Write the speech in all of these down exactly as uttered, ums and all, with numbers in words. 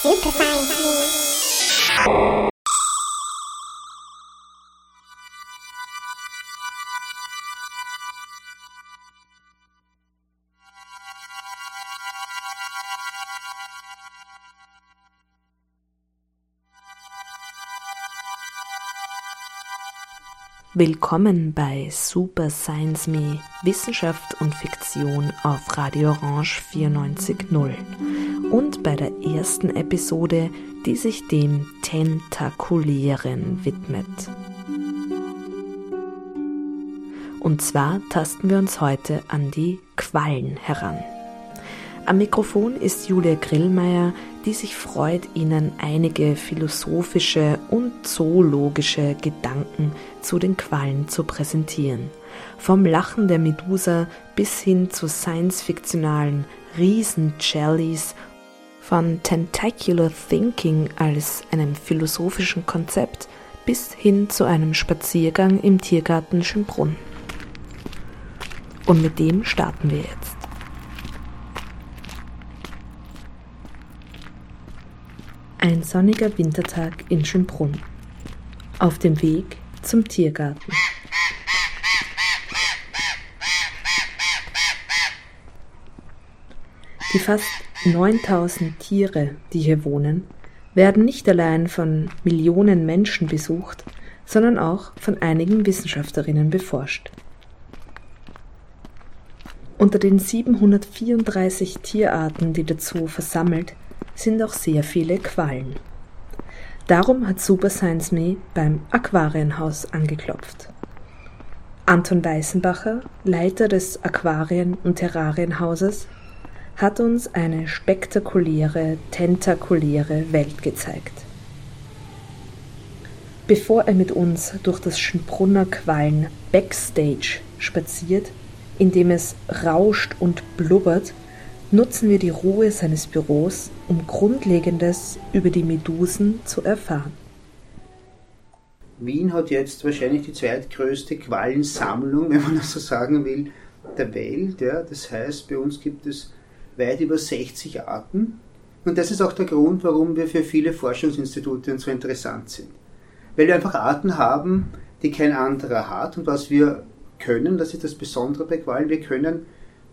Super Science Me. Willkommen bei Super Science Me, Wissenschaft und Fiktion auf Radio Orange vierundneunzig Komma null und bei der ersten Episode, die sich dem Tentakulären widmet. Und zwar tasten wir uns heute an die Quallen heran. Am Mikrofon ist Julia Grillmeier, die sich freut, Ihnen einige philosophische und zoologische Gedanken zu den Quallen zu präsentieren. Vom Lachen der Medusa bis hin zu science-fiktionalen Riesen-Jellies, von Tentacular Thinking als einem philosophischen Konzept bis hin zu einem Spaziergang im Tiergarten Schönbrunn. Und mit dem starten wir jetzt. Ein sonniger Wintertag in Schönbrunn. Auf dem Weg zum Tiergarten. Die fast neuntausend Tiere, die hier wohnen, werden nicht allein von Millionen Menschen besucht, sondern auch von einigen Wissenschaftlerinnen beforscht. Unter den siebenhundertvierunddreißig Tierarten, die der Zoo versammelt, sind auch sehr viele Quallen. Darum hat Super Science Me beim Aquarienhaus angeklopft. Anton Weißenbacher, Leiter des Aquarien- und Terrarienhauses, hat uns eine spektakuläre, tentakuläre Welt gezeigt. Bevor er mit uns durch das Schönbrunner Quallen Backstage spaziert, in dem es rauscht und blubbert, nutzen wir die Ruhe seines Büros, um Grundlegendes über die Medusen zu erfahren. Wien hat jetzt wahrscheinlich die zweitgrößte Quallensammlung, wenn man das so sagen will, der Welt. Ja. Das heißt, bei uns gibt es weit über sechzig Arten. Und das ist auch der Grund, warum wir für viele Forschungsinstitute so interessant sind. Weil wir einfach Arten haben, die kein anderer hat. Und was wir können, das ist das Besondere bei Quallen, wir können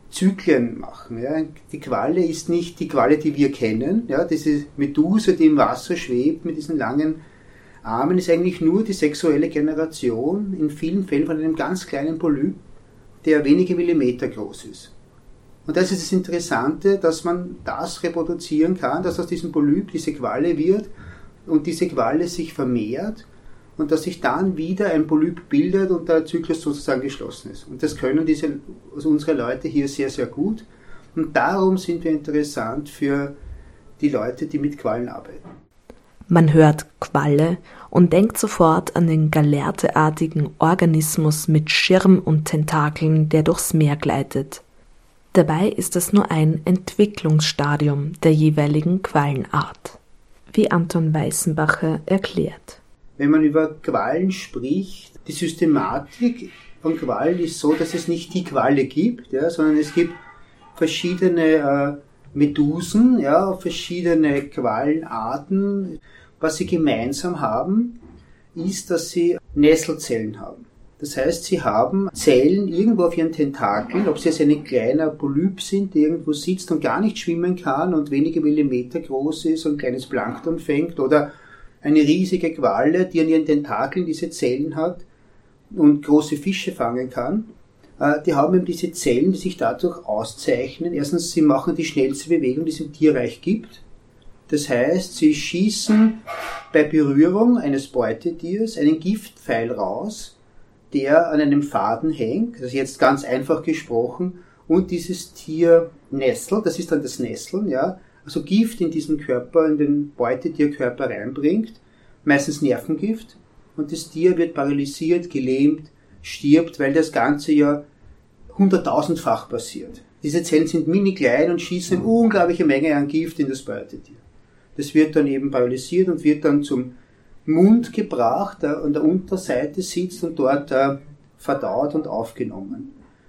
Zyklen machen. Ja. Die Qualle ist nicht die Qualle, die wir kennen. Ja. Diese Medusa, die im Wasser schwebt mit diesen langen Armen, ist eigentlich nur die sexuelle Generation, in vielen Fällen von einem ganz kleinen Polyp, der wenige Millimeter groß ist. Und das ist das Interessante, dass man das reproduzieren kann, dass aus diesem Polyp diese Qualle wird und diese Qualle sich vermehrt und dass sich dann wieder ein Polyp bildet und der Zyklus sozusagen geschlossen ist. Und das können diese, also unsere Leute hier sehr, sehr gut. Und darum sind wir interessant für die Leute, die mit Quallen arbeiten. Man hört Qualle und denkt sofort an den Gallerte-artigen Organismus mit Schirm und Tentakeln, der durchs Meer gleitet. Dabei ist das nur ein Entwicklungsstadium der jeweiligen Quallenart, wie Anton Weißenbacher erklärt. Wenn man über Quallen spricht, die Systematik von Quallen ist so, dass es nicht die Qualle gibt, ja, sondern es gibt verschiedene äh, Medusen, ja, verschiedene Quallenarten. Was sie gemeinsam haben, ist, dass sie Nesselzellen haben. Das heißt, sie haben Zellen irgendwo auf ihren Tentakeln, ob sie jetzt ein kleiner Polyp sind, der irgendwo sitzt und gar nicht schwimmen kann und wenige Millimeter groß ist und ein kleines Plankton fängt, oder eine riesige Qualle, die an ihren Tentakeln diese Zellen hat und große Fische fangen kann. Die haben eben diese Zellen, die sich dadurch auszeichnen. Erstens, sie machen die schnellste Bewegung, die es im Tierreich gibt. Das heißt, sie schießen bei Berührung eines Beutetiers einen Giftpfeil raus, der an einem Faden hängt, das ist jetzt ganz einfach gesprochen, und dieses Tier nestelt, das ist dann das Nesteln, ja, also Gift in diesen Körper, in den Beutetierkörper reinbringt, meistens Nervengift, und das Tier wird paralysiert, gelähmt, stirbt, weil das Ganze ja hunderttausendfach passiert. Diese Zellen sind mini klein und schießen eine unglaubliche Menge an Gift in das Beutetier. Das wird dann eben paralysiert und wird dann zum Mund gebracht, der an der Unterseite sitzt und dort äh, verdaut und aufgenommen.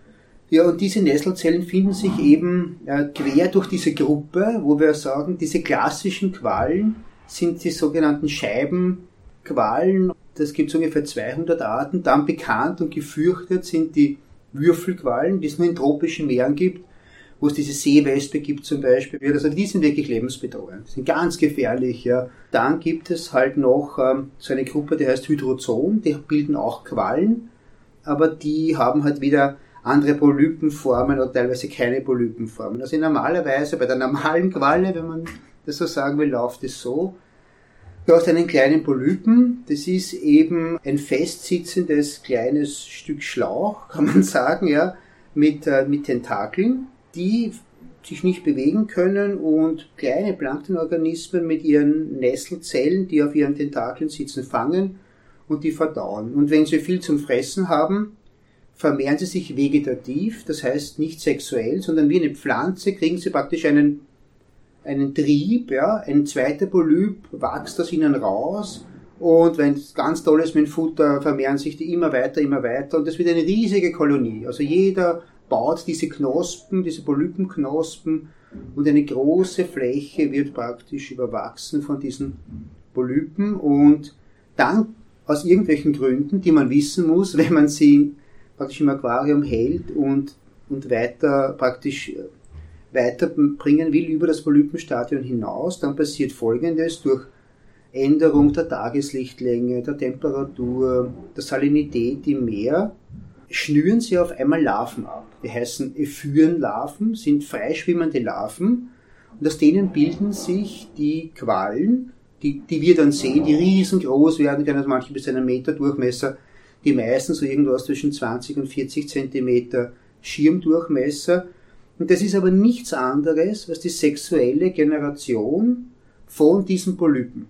Ja, und diese Nesselzellen finden sich eben äh, quer durch diese Gruppe, wo wir sagen, diese klassischen Quallen sind die sogenannten Scheibenquallen. Das gibt es ungefähr zweihundert Arten. Dann bekannt und gefürchtet sind die Würfelquallen, die es nur in tropischen Meeren gibt, wo es diese Seewespe gibt zum Beispiel. Also die sind wirklich lebensbedrohend, die sind ganz gefährlich. Ja. Dann gibt es halt noch ähm, so eine Gruppe, die heißt Hydrozoen, die bilden auch Quallen, aber die haben halt wieder andere Polypenformen oder teilweise keine Polypenformen. Also normalerweise bei der normalen Qualle, wenn man das so sagen will, läuft es so. Du hast einen kleinen Polypen, das ist eben ein festsitzendes kleines Stück Schlauch, kann man sagen, ja, mit, äh, mit Tentakeln, die sich nicht bewegen können und kleine Planktonorganismen mit ihren Nesselzellen, die auf ihren Tentakeln sitzen, fangen und die verdauen. Und wenn sie viel zum Fressen haben, vermehren sie sich vegetativ, das heißt nicht sexuell, sondern wie eine Pflanze kriegen sie praktisch einen, einen Trieb, ja, ein zweiter Polyp wächst aus ihnen raus und wenn es ganz toll ist mit dem Futter, vermehren sich die immer weiter, immer weiter und das wird eine riesige Kolonie. Also jeder baut diese Knospen, diese Polypenknospen und eine große Fläche wird praktisch überwachsen von diesen Polypen und dann aus irgendwelchen Gründen, die man wissen muss, wenn man sie praktisch im Aquarium hält und, und weiter praktisch weiterbringen will über das Polypenstadium hinaus, dann passiert Folgendes: durch Änderung der Tageslichtlänge, der Temperatur, der Salinität im Meer, schnüren sie auf einmal Larven ab. Die heißen Ephyrenlarven, sind freischwimmende Larven und aus denen bilden sich die Quallen, die, die wir dann sehen, die riesengroß werden können, also manche bis einen Meter Durchmesser, die meisten so irgendwas zwischen zwanzig und vierzig Zentimeter Schirmdurchmesser. Und das ist aber nichts anderes als die sexuelle Generation von diesen Polypen.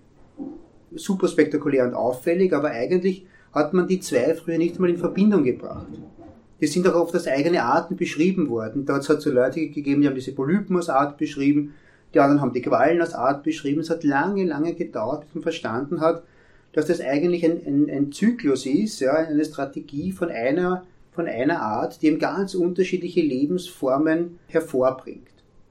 Super spektakulär und auffällig, aber eigentlich hat man die zwei früher nicht mal in Verbindung gebracht. Die sind auch oft als eigene Arten beschrieben worden. Da hat es halt so Leute gegeben, die haben diese Polypen als Art beschrieben, die anderen haben die Quallen als Art beschrieben. Es hat lange, lange gedauert, bis man verstanden hat, dass das eigentlich ein, ein, ein Zyklus ist, ja, eine Strategie von einer, von einer Art, die eben ganz unterschiedliche Lebensformen hervorbringt.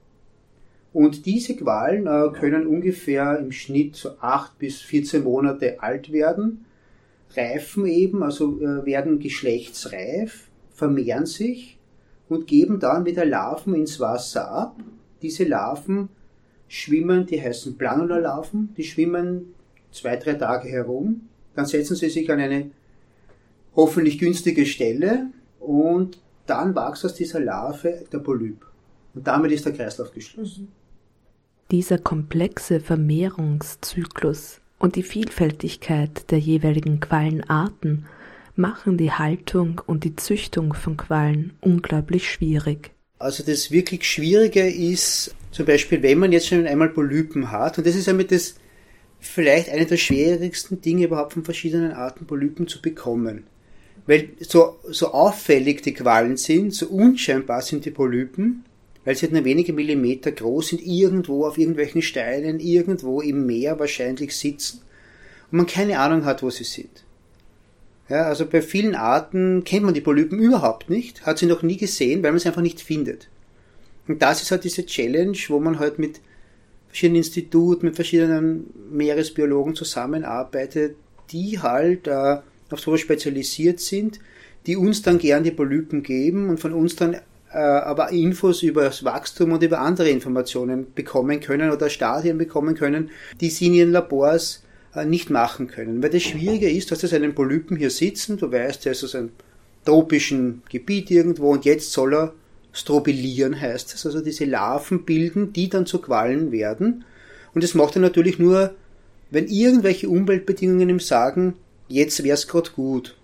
Und diese Quallen äh, können ungefähr im Schnitt so acht bis vierzehn Monate alt werden, reifen eben, also äh, werden geschlechtsreif, vermehren sich und geben dann wieder Larven ins Wasser ab. Diese Larven schwimmen, die heißen Planula-Larven, die schwimmen zwei, drei Tage herum, dann setzen sie sich an eine hoffentlich günstige Stelle und dann wächst aus dieser Larve der Polyp. Und damit ist der Kreislauf geschlossen. Dieser komplexe Vermehrungszyklus und die Vielfältigkeit der jeweiligen Quallenarten machen die Haltung und die Züchtung von Quallen unglaublich schwierig. Also das wirklich Schwierige ist, zum Beispiel, wenn man jetzt schon einmal Polypen hat, und das ist damit das vielleicht eine der schwierigsten Dinge überhaupt von verschiedenen Arten Polypen zu bekommen. Weil so, so auffällig die Quallen sind, so unscheinbar sind die Polypen, weil sie halt nur wenige Millimeter groß sind, irgendwo auf irgendwelchen Steinen, irgendwo im Meer wahrscheinlich sitzen und man keine Ahnung hat, wo sie sind. Ja, also bei vielen Arten kennt man die Polypen überhaupt nicht, hat sie noch nie gesehen, weil man sie einfach nicht findet. Und das ist halt diese Challenge, wo man halt mit verschiedenen Instituten, mit verschiedenen Meeresbiologen zusammenarbeitet, die halt äh, auf sowas spezialisiert sind, die uns dann gern die Polypen geben und von uns dann äh, aber Infos über das Wachstum und über andere Informationen bekommen können oder Stadien bekommen können, die sie in ihren Labors äh, nicht machen können. Weil das Schwierige ist, dass das einen Polypen hier sitzen, du weißt, der ist aus einem tropischen Gebiet irgendwo und jetzt soll er strobilieren, heißt es, also diese Larven bilden, die dann zu Quallen werden. Und das macht er natürlich nur, wenn irgendwelche Umweltbedingungen ihm sagen, jetzt wäre es gerade gut.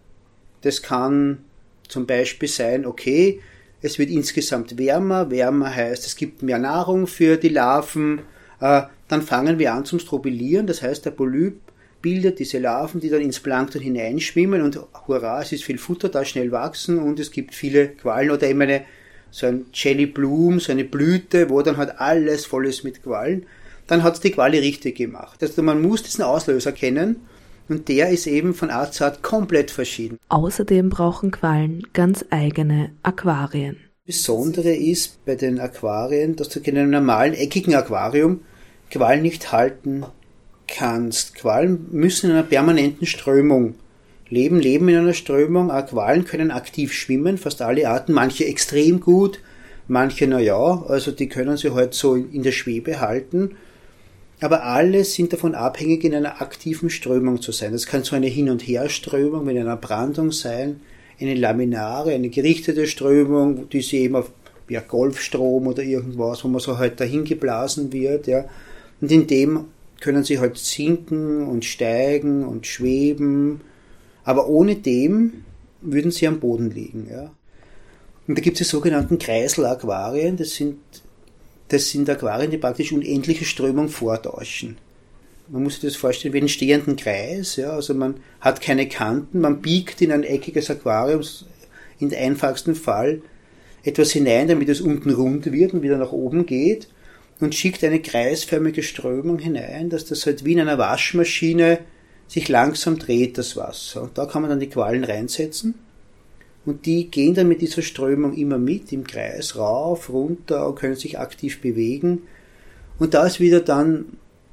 Das kann zum Beispiel sein, okay, es wird insgesamt wärmer, wärmer heißt, es gibt mehr Nahrung für die Larven, äh, dann fangen wir an zum Strobilieren, das heißt, der Polyp bildet diese Larven, die dann ins Plankton hineinschwimmen und hurra, es ist viel Futter da, schnell wachsen und es gibt viele Quallen oder eben eine, so ein Jelly Bloom, so eine Blüte, wo dann halt alles voll ist mit Quallen, dann hat es die Qualle richtig gemacht. Also man muss diesen Auslöser kennen Und der ist eben von Art zu Art komplett verschieden. Außerdem brauchen Quallen ganz eigene Aquarien. Das Besondere ist bei den Aquarien, dass du in einem normalen eckigen Aquarium Quallen nicht halten kannst. Quallen müssen in einer permanenten Strömung leben, leben in einer Strömung. Quallen können aktiv schwimmen, fast alle Arten, manche extrem gut, manche naja, also die können sie halt so in der Schwebe halten. Aber alle sind davon abhängig, in einer aktiven Strömung zu sein. Das kann so eine Hin- und Herströmung mit einer Brandung sein, eine laminare, eine gerichtete Strömung, die sie eben auf ja, Golfstrom oder irgendwas, wo man so halt dahin geblasen wird. Ja. Und in dem können sie halt sinken und steigen und schweben. Aber ohne dem würden sie am Boden liegen. Ja. Und da gibt es die sogenannten Kreisel-Aquarien. Das sind Das sind Aquarien, die praktisch unendliche Strömung vortäuschen. Man muss sich das vorstellen wie einen stehenden Kreis. Ja? Also man hat keine Kanten, man biegt in ein eckiges Aquarium, in den einfachsten Fall, etwas hinein, damit es unten rund wird und wieder nach oben geht und schickt eine kreisförmige Strömung hinein, dass das halt wie in einer Waschmaschine sich langsam dreht, das Wasser. Und da kann man dann die Quallen reinsetzen. Und die gehen dann mit dieser Strömung immer mit, im Kreis, rauf, runter und können sich aktiv bewegen. Und da ist wieder dann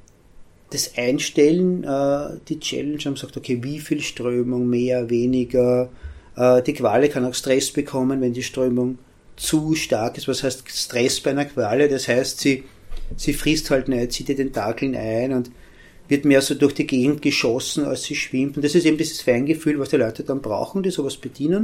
das Einstellen, äh, die Challenge, haben gesagt, okay, wie viel Strömung, mehr, weniger. Äh, die Qualle kann auch Stress bekommen, wenn die Strömung zu stark ist. Was heißt Stress bei einer Qualle? Das heißt, sie, sie frisst halt nicht, zieht die Tentakeln ein und wird mehr so durch die Gegend geschossen, als sie schwimmt. Und das ist eben dieses Feingefühl, was die Leute dann brauchen, die sowas bedienen.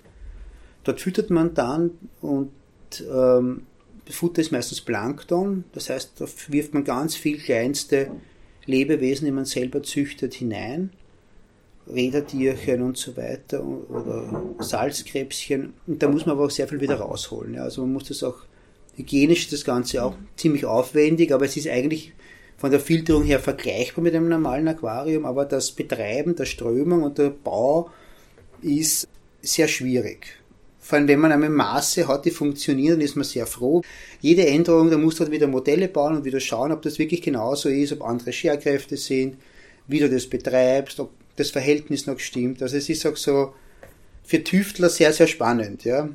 Dort füttert man dann und ähm, das Futter ist meistens Plankton, das heißt, da wirft man ganz viel kleinste Lebewesen, die man selber züchtet, hinein, Rädertierchen und so weiter oder Salzkrebschen, und da muss man aber auch sehr viel wieder rausholen. Ja. Also man muss das auch, hygienisch ist das Ganze auch ziemlich aufwendig, aber es ist eigentlich von der Filterung her vergleichbar mit einem normalen Aquarium, aber das Betreiben der Strömung und der Bau ist sehr schwierig. Vor allem, wenn man einmal Maße hat, die funktionieren, dann ist man sehr froh. Jede Änderung, da musst du halt wieder Modelle bauen und wieder schauen, ob das wirklich genauso ist, ob andere Scherkräfte sind, wie du das betreibst, ob das Verhältnis noch stimmt. Also es ist auch so für Tüftler sehr, sehr spannend, ja.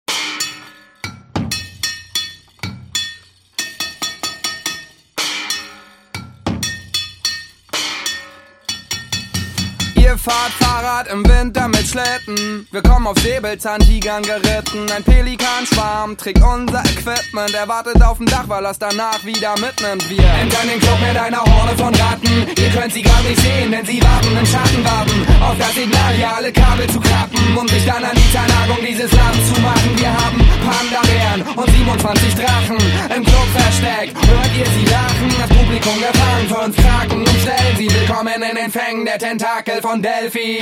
Ihr fahrt Fahrrad im Winter mit Schlitten. Wir kommen auf Säbelzahntigern geritten. Ein Pelikanschwarm trägt unser Equipment. Er wartet auf dem Dach, weil er's danach wieder mitnimmt. Wir entern den Club mit einer Horde von Ratten. Ihr könnt sie grad nicht sehen, denn sie warten im Schatten, warten auf das Signal, hier alle Kabel zu klappen und sich dann an die Zernagung dieses Landes zu machen. Wir haben Panda-Bären und siebenundzwanzig Drachen im Club versteckt. Hört ihr sie lachen? Das Publikum gefangen für uns Kraken und stellen sie willkommen in den Fängen der Tentakel von Delphi.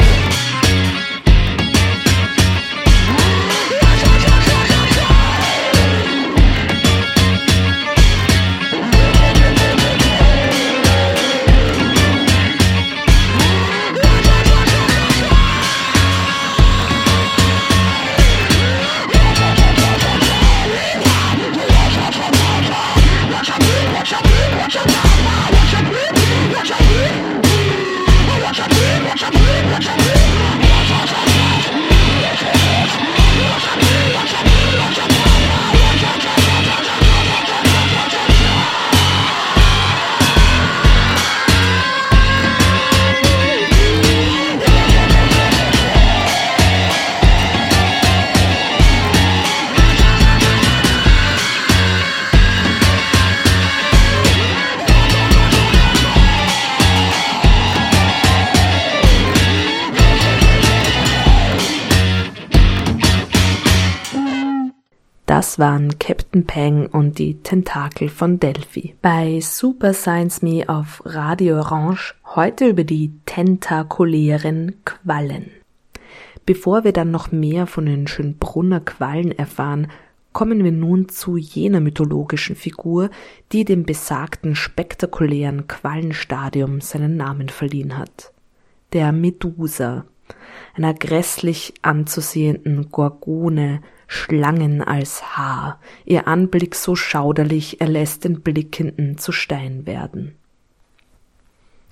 Das waren Captain Peng und die Tentakel von Delphi. Bei Super Science Me auf Radio Orange heute über die tentakulären Quallen. Bevor wir dann noch mehr von den Schönbrunner Quallen erfahren, kommen wir nun zu jener mythologischen Figur, die dem besagten spektakulären Quallenstadium seinen Namen verliehen hat. Der Medusa, einer grässlich anzusehenden Gorgone, Schlangen als Haar, ihr Anblick so schauderlich, er lässt den Blickenden zu Stein werden.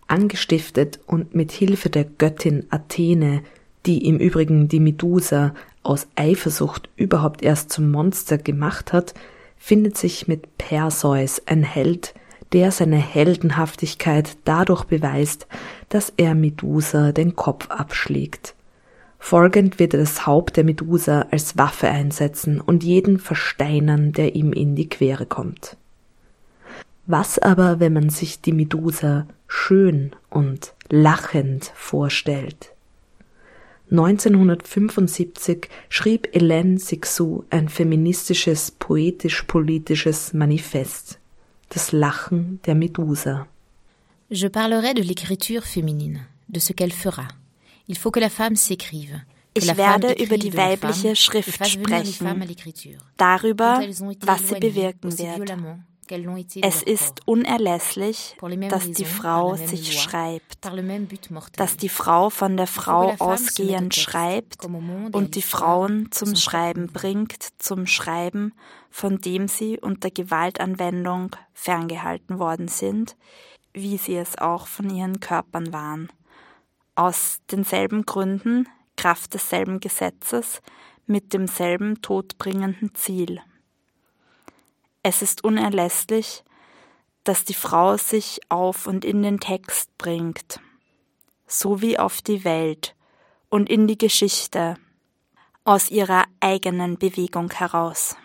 Angestiftet und mit Hilfe der Göttin Athene, die im Übrigen die Medusa aus Eifersucht überhaupt erst zum Monster gemacht hat, findet sich mit Perseus ein Held, der seine Heldenhaftigkeit dadurch beweist, dass er Medusa den Kopf abschlägt. Folgend wird er das Haupt der Medusa als Waffe einsetzen und jeden versteinern, der ihm in die Quere kommt. Was aber, wenn man sich die Medusa schön und lachend vorstellt? neunzehnhundertfünfundsiebzig schrieb Hélène Cixous ein feministisches, poetisch-politisches Manifest, das Lachen der Medusa. Je parlerai de l'écriture féminine, de ce qu'elle fera. Il faut que la femme s'écrive. Ich werde über die weibliche Schrift sprechen, darüber, was sie bewirken wird. Es ist unerlässlich, dass die Frau sich schreibt, dass die Frau von der Frau ausgehend schreibt und die Frauen zum Schreiben bringt, zum Schreiben, von dem sie unter Gewaltanwendung ferngehalten worden sind, wie sie es auch von ihren Körpern waren. Aus denselben Gründen, Kraft desselben Gesetzes, mit demselben todbringenden Ziel. Es ist unerlässlich, dass die Frau sich auf und in den Text bringt, sowie auf die Welt und in die Geschichte, aus ihrer eigenen Bewegung heraus.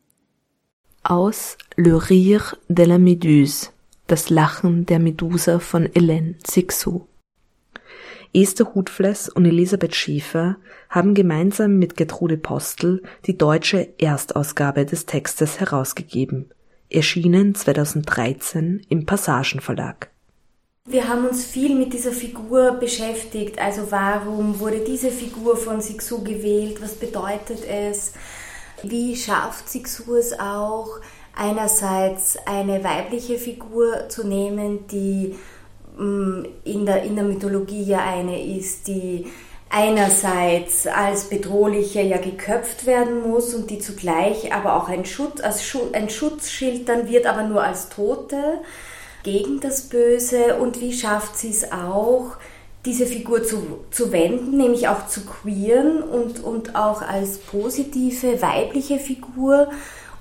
Aus Le Rire de la Méduse, das Lachen der Medusa von Hélène Cixous. Esther Hutfless und Elisabeth Schäfer haben gemeinsam mit Gertrude Postel die deutsche Erstausgabe des Textes herausgegeben, erschienen zweitausenddreizehn im Passagen Verlag. Wir haben uns viel mit dieser Figur beschäftigt, also warum wurde diese Figur von Cixous gewählt, was bedeutet es, wie schafft Cixous es auch, einerseits eine weibliche Figur zu nehmen, die in der, in der Mythologie ja eine ist, die einerseits als bedrohliche ja geköpft werden muss und die zugleich aber auch ein, Schutz, als Schu- ein Schutzschild dann wird, aber nur als Tote gegen das Böse. Und wie schafft sie es auch, diese Figur zu, zu wenden, nämlich auch zu queeren und, und auch als positive weibliche Figur,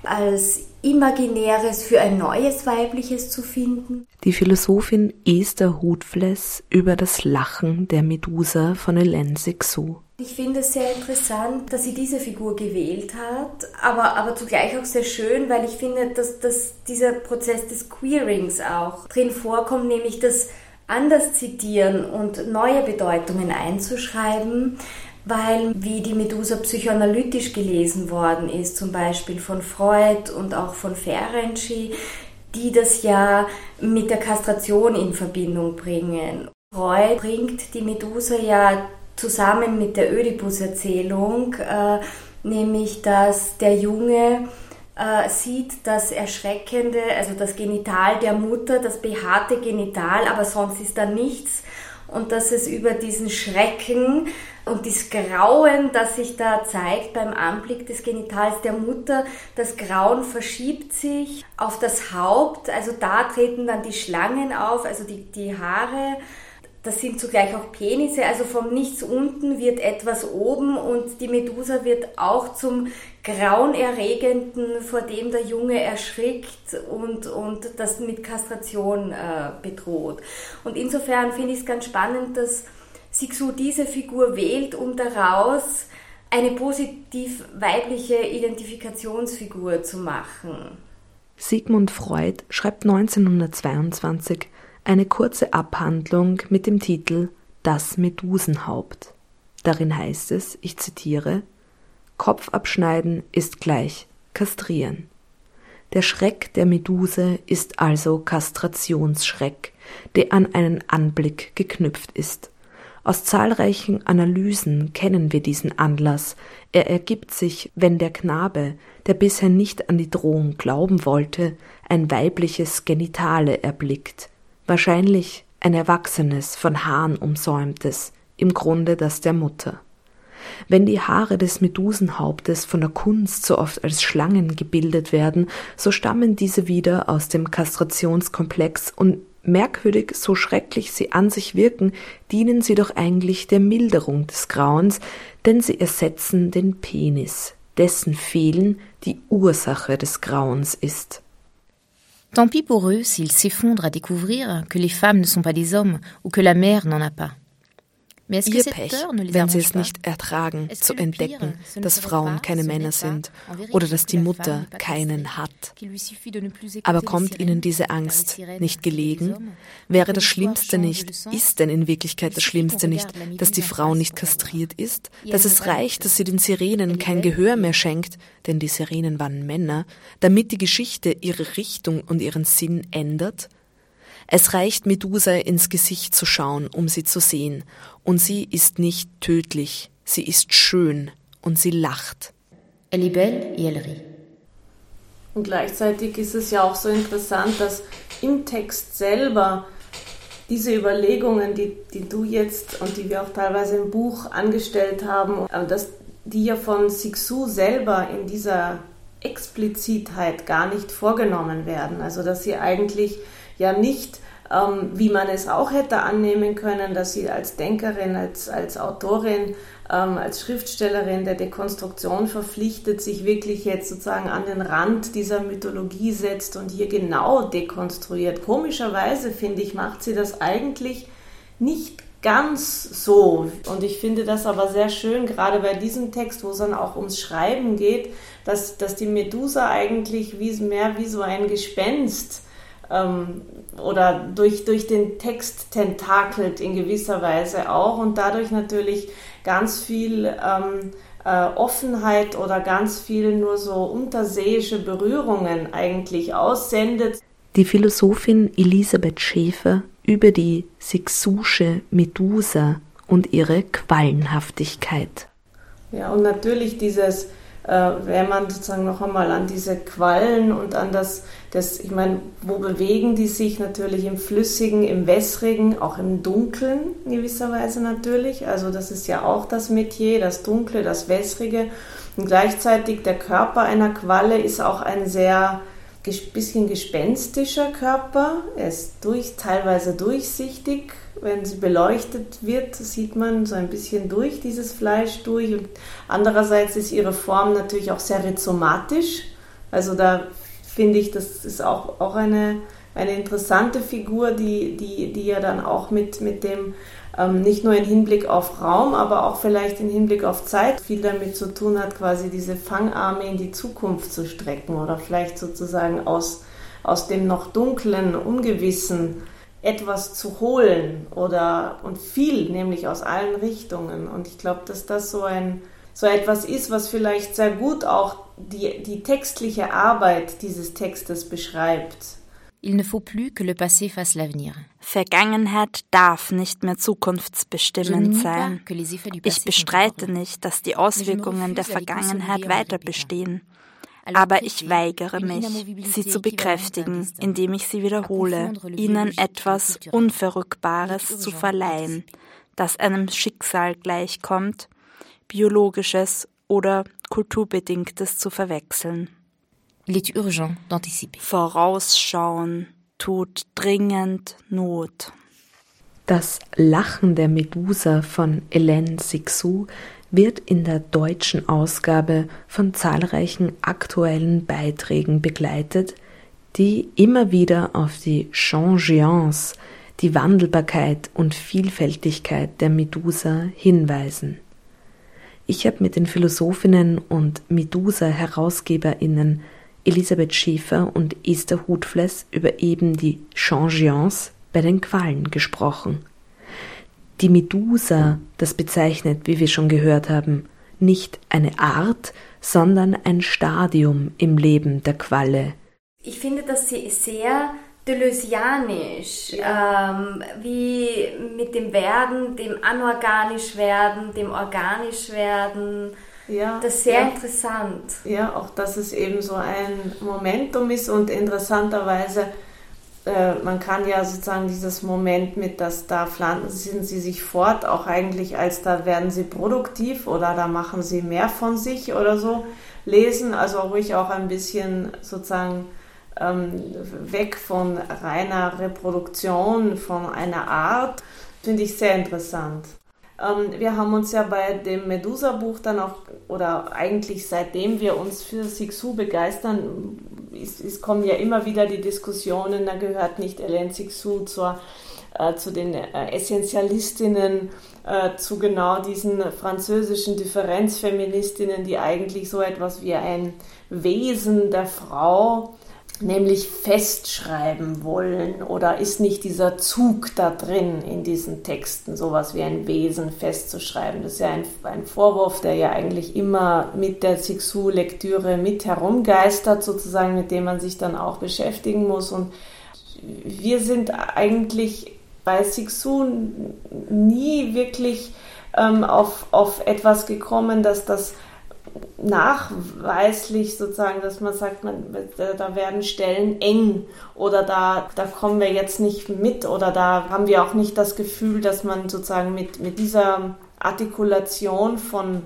als Imaginäres für ein neues Weibliches zu finden. Die Philosophin Esther Hutfless über das Lachen der Medusa von Hélène Cixous. Ich finde es sehr interessant, dass sie diese Figur gewählt hat, aber, aber zugleich auch sehr schön, weil ich finde, dass, dass dieser Prozess des Queerings auch drin vorkommt, nämlich das anders zitieren und neue Bedeutungen einzuschreiben, weil wie die Medusa psychoanalytisch gelesen worden ist, zum Beispiel von Freud und auch von Ferenczi, die das ja mit der Kastration in Verbindung bringen. Freud bringt die Medusa ja zusammen mit der Ödipus-Erzählung, äh, nämlich dass der Junge äh, sieht das Erschreckende, also das Genital der Mutter, das behaarte Genital, aber sonst ist da nichts. Und dass es über diesen Schrecken und das Grauen, das sich da zeigt beim Anblick des Genitals der Mutter, das Grauen verschiebt sich auf das Haupt, also da treten dann die Schlangen auf, also die, die Haare, das sind zugleich auch Penisse, also vom Nichts unten wird etwas oben und die Medusa wird auch zum Grauenerregenden, vor dem der Junge erschrickt und, und das mit Kastration äh, bedroht. Und insofern finde ich es ganz spannend, dass Cixous diese Figur wählt, um daraus eine positiv weibliche Identifikationsfigur zu machen. Sigmund Freud schreibt neunzehnhundertzweiundzwanzig eine kurze Abhandlung mit dem Titel »Das Medusenhaupt«. Darin heißt es, ich zitiere, »Kopf abschneiden ist gleich kastrieren. Der Schreck der Meduse ist also Kastrationsschreck, der an einen Anblick geknüpft ist. Aus zahlreichen Analysen kennen wir diesen Anlass. Er ergibt sich, wenn der Knabe, der bisher nicht an die Drohung glauben wollte, ein weibliches Genitale erblickt. Wahrscheinlich ein erwachsenes, von Haaren umsäumtes, im Grunde das der Mutter. Wenn die Haare des Medusenhauptes von der Kunst so oft als Schlangen gebildet werden, so stammen diese wieder aus dem Kastrationskomplex und Merkwürdig, so schrecklich sie an sich wirken, dienen sie doch eigentlich der Milderung des Grauens, denn sie ersetzen den Penis, dessen Fehlen die Ursache des Grauens ist. Tant pis pour eux s'ils s'effondrent à découvrir que les femmes ne sont pas des hommes ou que la mère n'en a pas. Ihr Pech, wenn sie es nicht ertragen, zu entdecken, dass Frauen keine Männer sind oder dass die Mutter keinen hat. Aber kommt ihnen diese Angst nicht gelegen? Wäre das Schlimmste nicht, ist denn in Wirklichkeit das Schlimmste nicht, dass die Frau nicht kastriert ist? Dass es reicht, dass sie den Sirenen kein Gehör mehr schenkt, denn die Sirenen waren Männer, damit die Geschichte ihre Richtung und ihren Sinn ändert? Es reicht, Medusa ins Gesicht zu schauen, um sie zu sehen. Und sie ist nicht tödlich, sie ist schön und sie lacht. Elle est belle et elle rit. Und gleichzeitig ist es ja auch so interessant, dass im Text selber diese Überlegungen, die, die du jetzt und die wir auch teilweise im Buch angestellt haben, dass die ja von Cixous selber in dieser Explizitheit gar nicht vorgenommen werden. Also dass sie eigentlich ja nicht, ähm, wie man es auch hätte annehmen können, dass sie als Denkerin, als, als Autorin, ähm, als Schriftstellerin der Dekonstruktion verpflichtet, sich wirklich jetzt sozusagen an den Rand dieser Mythologie setzt und hier genau dekonstruiert. Komischerweise, finde ich, macht sie das eigentlich nicht ganz so. Und ich finde das aber sehr schön, gerade bei diesem Text, wo es dann auch ums Schreiben geht, dass, dass die Medusa eigentlich wie, mehr wie so ein Gespenst ähm, oder durch, durch den Text tentakelt in gewisser Weise auch und dadurch natürlich ganz viel ähm, äh, Offenheit oder ganz viel nur so unterseeische Berührungen eigentlich aussendet. Die Philosophin Elisabeth Schäfer über die Cixousche Medusa und ihre Quallenhaftigkeit. Ja, und natürlich dieses, äh, wenn man sozusagen noch einmal an diese Quallen und an das, das, ich meine, wo bewegen die sich natürlich im Flüssigen, im Wässrigen, auch im Dunklen in gewisser Weise natürlich. Also das ist ja auch das Metier, das Dunkle, das Wässrige. Und gleichzeitig der Körper einer Qualle ist auch ein sehr bisschen gespenstischer Körper. Er ist durch, teilweise durchsichtig. Wenn sie beleuchtet wird, sieht man so ein bisschen durch dieses Fleisch durch. Und andererseits ist ihre Form natürlich auch sehr rhizomatisch. Also da finde ich, das ist auch, auch eine, eine interessante Figur, die, die, die ja dann auch mit, mit dem, ähm, nicht nur im Hinblick auf Raum, aber auch vielleicht im Hinblick auf Zeit viel damit zu tun hat, quasi diese Fangarme in die Zukunft zu strecken oder vielleicht sozusagen aus, aus dem noch dunklen, ungewissen etwas zu holen oder und viel, nämlich aus allen Richtungen. Und ich glaube, dass das so ein so etwas ist, was vielleicht sehr gut auch die, die textliche Arbeit dieses Textes beschreibt. Il ne faut plus que le passé fasse l'avenir. Vergangenheit darf nicht mehr zukunftsbestimmend sein. Ich bestreite nicht, dass die Auswirkungen der Vergangenheit weiter bestehen. Aber ich weigere mich, sie zu bekräftigen, indem ich sie wiederhole, ihnen etwas Unverrückbares zu verleihen, das einem Schicksal gleichkommt, biologisches oder kulturbedingtes zu verwechseln. Il est urgent d'anticiper. Vorausschauen tut dringend Not. Das Lachen der Medusa von Hélène Cixous wird in der deutschen Ausgabe von zahlreichen aktuellen Beiträgen begleitet, die immer wieder auf die Changeance, die Wandelbarkeit und Vielfältigkeit der Medusa hinweisen. Ich habe mit den Philosophinnen und Medusa-HerausgeberInnen Elisabeth Schäfer und Esther Hutfless über eben die Changeance bei den Quallen gesprochen. Die Medusa, das bezeichnet, wie wir schon gehört haben, nicht eine Art, sondern ein Stadium im Leben der Qualle. Ich finde das sehr deleuzianisch, ähm, wie mit dem Werden, dem anorganisch werden, dem organisch werden. Ja, das ist sehr ja. interessant. Ja, auch dass es eben so ein Momentum ist und interessanterweise, äh, man kann ja sozusagen dieses Moment mit, dass da pflanzen sie sich fort, auch eigentlich als da werden sie produktiv oder da machen sie mehr von sich oder so, lesen, also ruhig auch ein bisschen sozusagen ähm, weg von reiner Reproduktion, von einer Art, finde ich sehr interessant. Ähm, wir haben uns ja bei dem Medusa-Buch dann auch, oder eigentlich seitdem wir uns für Cixous begeistern, es, es kommen ja immer wieder die Diskussionen, da gehört nicht Hélène Cixous zur, äh, zu den äh, Essentialistinnen, äh, zu genau diesen französischen Differenzfeministinnen, die eigentlich so etwas wie ein Wesen der Frau nämlich festschreiben wollen, oder ist nicht dieser Zug da drin in diesen Texten, sowas wie ein Wesen festzuschreiben? Das ist ja ein, ein Vorwurf, der ja eigentlich immer mit der Cixous-Lektüre mit herumgeistert, sozusagen, mit dem man sich dann auch beschäftigen muss. Und wir sind eigentlich bei Cixous nie wirklich ähm, auf, auf etwas gekommen, dass das nachweislich sozusagen, dass man sagt, man, da werden Stellen eng oder da, da kommen wir jetzt nicht mit oder da haben wir auch nicht das Gefühl, dass man sozusagen mit, mit dieser Artikulation von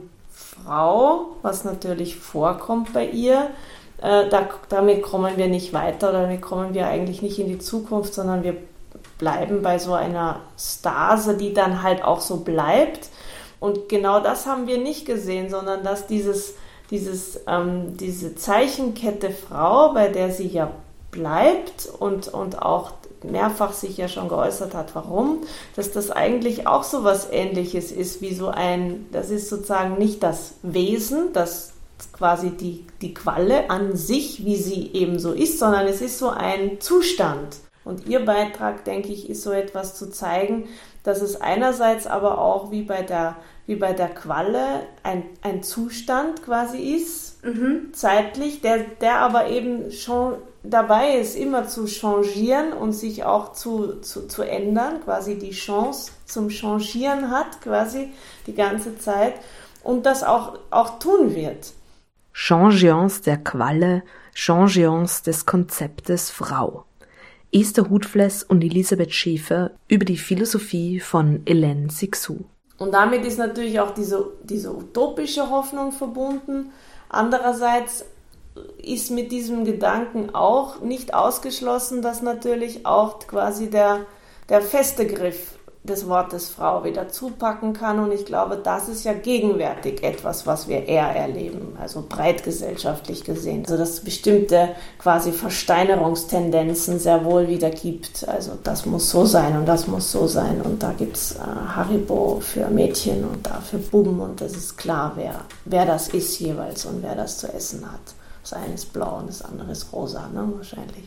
Frau, was natürlich vorkommt bei ihr, äh, da, damit kommen wir nicht weiter oder damit kommen wir eigentlich nicht in die Zukunft, sondern wir bleiben bei so einer Stase, die dann halt auch so bleibt. Und genau das haben wir nicht gesehen, sondern dass dieses, dieses, ähm, diese Zeichenkette Frau, bei der sie ja bleibt und, und auch mehrfach sich ja schon geäußert hat, warum, dass das eigentlich auch so was Ähnliches ist wie so ein, das ist sozusagen nicht das Wesen, das quasi die, die Qualle an sich, wie sie eben so ist, sondern es ist so ein Zustand. Und ihr Beitrag, denke ich, ist so etwas zu zeigen, dass es einerseits aber auch wie bei der, wie bei der Qualle ein, ein Zustand quasi ist, mhm. zeitlich, der, der aber eben schon dabei ist, immer zu changieren und sich auch zu, zu, zu ändern, quasi die Chance zum Changieren hat, quasi die ganze Zeit und das auch, auch tun wird. Changiance der Qualle, Changiance des Konzeptes Frau. Esther Hutfless und Elisabeth Schäfer über die Philosophie von Hélène Cixous. Und damit ist natürlich auch diese, diese utopische Hoffnung verbunden. Andererseits ist mit diesem Gedanken auch nicht ausgeschlossen, dass natürlich auch quasi der, der feste Griff des Wortes Frau wieder zupacken kann. Und ich glaube, das ist ja gegenwärtig etwas, was wir eher erleben, also breit gesellschaftlich gesehen. Also dass es bestimmte quasi Versteinerungstendenzen sehr wohl wieder gibt. Also das muss so sein und das muss so sein. Und da gibt es äh, Haribo für Mädchen und da für Buben. Und das ist klar, wer, wer das ist jeweils und wer das zu essen hat. Das eine ist blau und das andere ist rosa, ne, wahrscheinlich.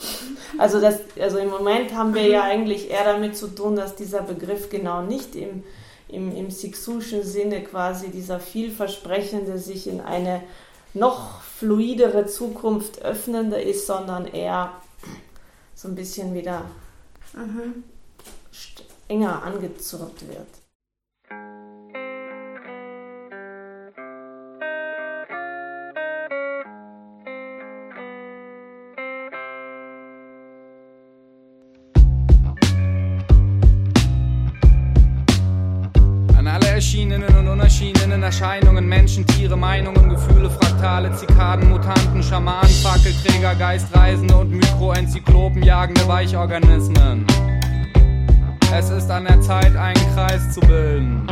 Also, das, also im Moment haben wir ja eigentlich eher damit zu tun, dass dieser Begriff genau nicht im, im, im Cixouschen Sinne quasi dieser vielversprechende, sich in eine noch fluidere Zukunft öffnende ist, sondern eher so ein bisschen wieder mhm. enger angezurrt wird. Erschienenen und unerschienenen Erscheinungen, Menschen, Tiere, Meinungen, Gefühle, Fraktale, Zikaden, Mutanten, Schamanen, Fackelträger, Geistreisende und Mikroenzyklopen, jagende Weichorganismen. Es ist an der Zeit, einen Kreis zu bilden.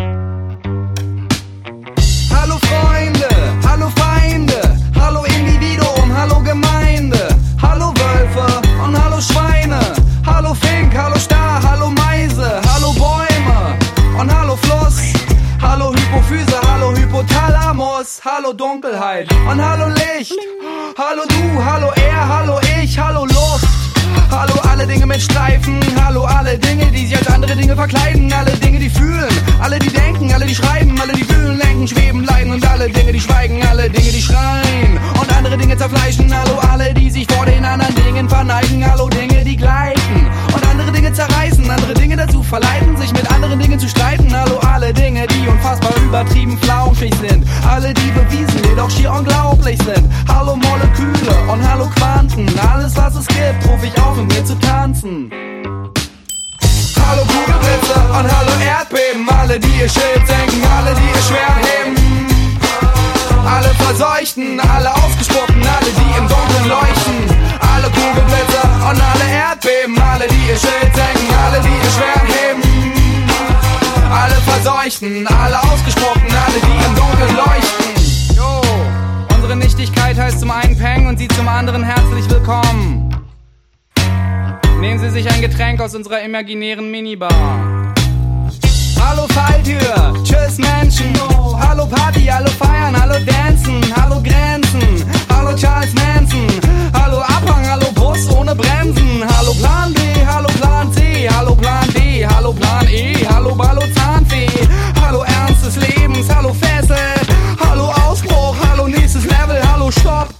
Hallo Freunde, hallo Feinde, hallo Individuum, hallo Gemeinde, hallo Wölfe und hallo Schweine, hallo Fink, hallo Star, hallo Meise, hallo Bäume und hallo Fluss. Hallo Hypophyse, hallo Hypothalamus, hallo Dunkelheit und hallo Licht. Hallo du, hallo er, hallo ich, hallo Luft. Hallo alle Dinge mit Streifen, hallo alle Dinge, die sich als andere Dinge verkleiden. Alle Dinge, die fühlen, alle die denken, alle die schreiben, alle die fühlen, lenken, schweben, leiden. Und alle Dinge, die schweigen, alle Dinge, die schreien und andere Dinge zerfleischen. Hallo alle, die sich vor den anderen Dingen verneigen. Hallo Dinge, die gleiten und andere Dinge zerreißen. Andere Dinge dazu verleiten, sich mit anderen Dingen zu streiten. Hallo alle Dinge, die unfassbar übertrieben flauschig sind. Alle, die bewiesen, jedoch schier unglaublich sind. Hallo Moleküle und hallo Quanten. Alles, was es gibt, ruf ich auf, mit mir zu tanzen. Hallo Kugelblitze und hallo Erdbeben. Alle, die ihr Schild senken, alle, die ihr Schwert heben. Alle Verseuchten, alle Ausgespuckten, alle, die im Dunkeln leuchten. Alle Kugelblitze und alle Erdbeben, alle, die ihr Schild senken, alle, die ihr Schwert heben. Alle Verseuchten, alle Ausgesprochen, alle, die im Dunkeln leuchten. Jo, unsere Nichtigkeit heißt zum einen Peng und sie zum anderen herzlich willkommen. Nehmen Sie sich ein Getränk aus unserer imaginären Minibar. Hallo Falltür, tschüss Menschen. Hallo Party, hallo Feiern, hallo Dancen, hallo Grenzen. Hallo Charles Manson, hallo Abhang, hallo Bus ohne Bremsen. Hallo Plan B, hallo Plan C, hallo Plan D, hallo Plan E, hallo Ballo Zahnfee. Hallo Ernst des Lebens, hallo Fessel, hallo Ausbruch, hallo nächstes Level, hallo Stopp.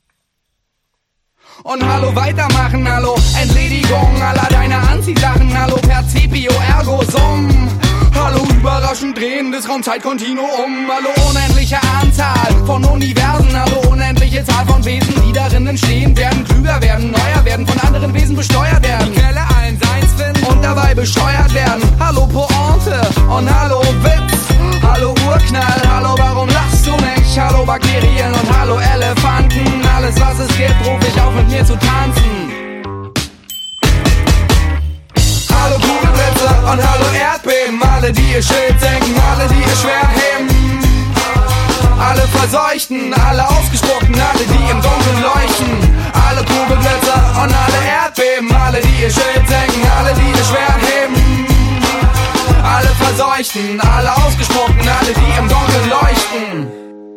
Und hallo weitermachen, hallo Entledigung aller deiner Anziehsachen, hallo Percipio ergo sum. Hallo überraschend drehendes Raumzeitkontinuum, hallo unendliche Anzahl von Universen, hallo unendliche Zahl von Wesen, die darin entstehen, werden klüger werden, neuer werden, von anderen Wesen besteuert werden, die Quelle allen Seins finden und dabei bescheuert werden. Hallo Pointe und hallo Witz, hallo Urknall, hallo warum lachst du nicht, hallo Bakterien und hallo Elefanten, alles was es gibt, ruf ich auf mit mir zu tanzen. Hallo Kugelblitze und hallo Erdbeben, alle die ihr Schild senken, alle die ihr Schwert heben. Alle Verseuchten, alle Ausgesprochen, alle die im Dunkeln leuchten. Alle Kugelblitze und alle Erdbeben, alle die ihr Schild senken, alle die ihr Schwert heben. Alle Verseuchten, alle Ausgesprochen, alle die im Dunkeln leuchten.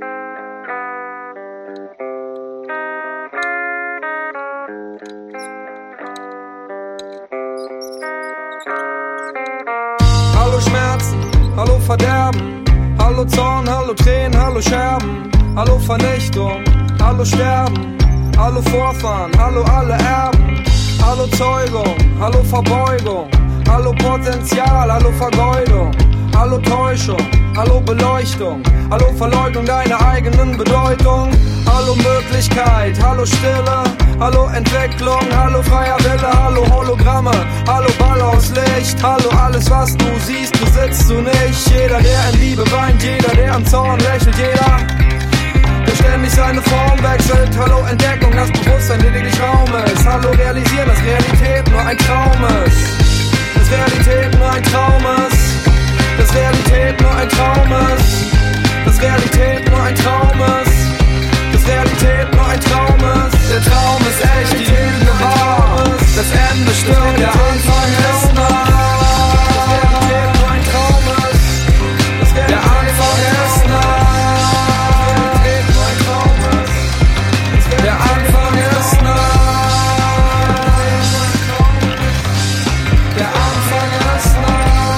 Hallo Schmerzen, hallo Verderben, hallo Zorn, hallo Tränen, hallo Scherben, hallo Vernichtung, hallo Sterben, hallo Vorfahren, hallo alle Erben, hallo Zeugung, hallo Verbeugung, hallo Potenzial, hallo Vergeudung, hallo Täuschung, hallo Beleuchtung, hallo Verleugnung deiner eigenen Bedeutung, hallo Möglichkeit, hallo Stille, hallo Entwicklung, hallo freier Wille, hallo Hologramme, hallo Ball aus Licht, hallo alles was du siehst, besitzt du nicht. Jeder, der in Liebe weint, jeder, der am Zorn lächelt, jeder, der ständig seine Form wechselt. Hallo Entdeckung, das Bewusstsein lediglich Raum ist. Hallo realisieren, dass Realität nur ein Traum ist. Dass Realität nur ein Traum ist. Dass Realität nur ein Traum ist. Dass Realität nur ein Traum ist. Dass Realität nur ein Traum ist. Der Traum ist echt, die Lüge wahr ist. Das Ende stirbt, der Anfang ist nah. Dass Realität nur ein Traum ist. Dass der Anfang ist nah. Dass Realität nur ein Traum ist. Der Anfang ist nah. Der Anfang ist nah.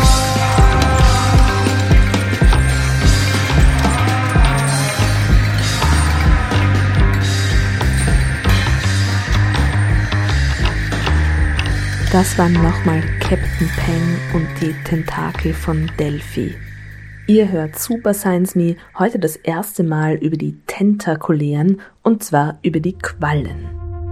Das waren nochmal Captain Peng und die Tentakel von Delphi. Ihr hört Super Science Me heute das erste Mal über die Tentakulären und zwar über die Quallen.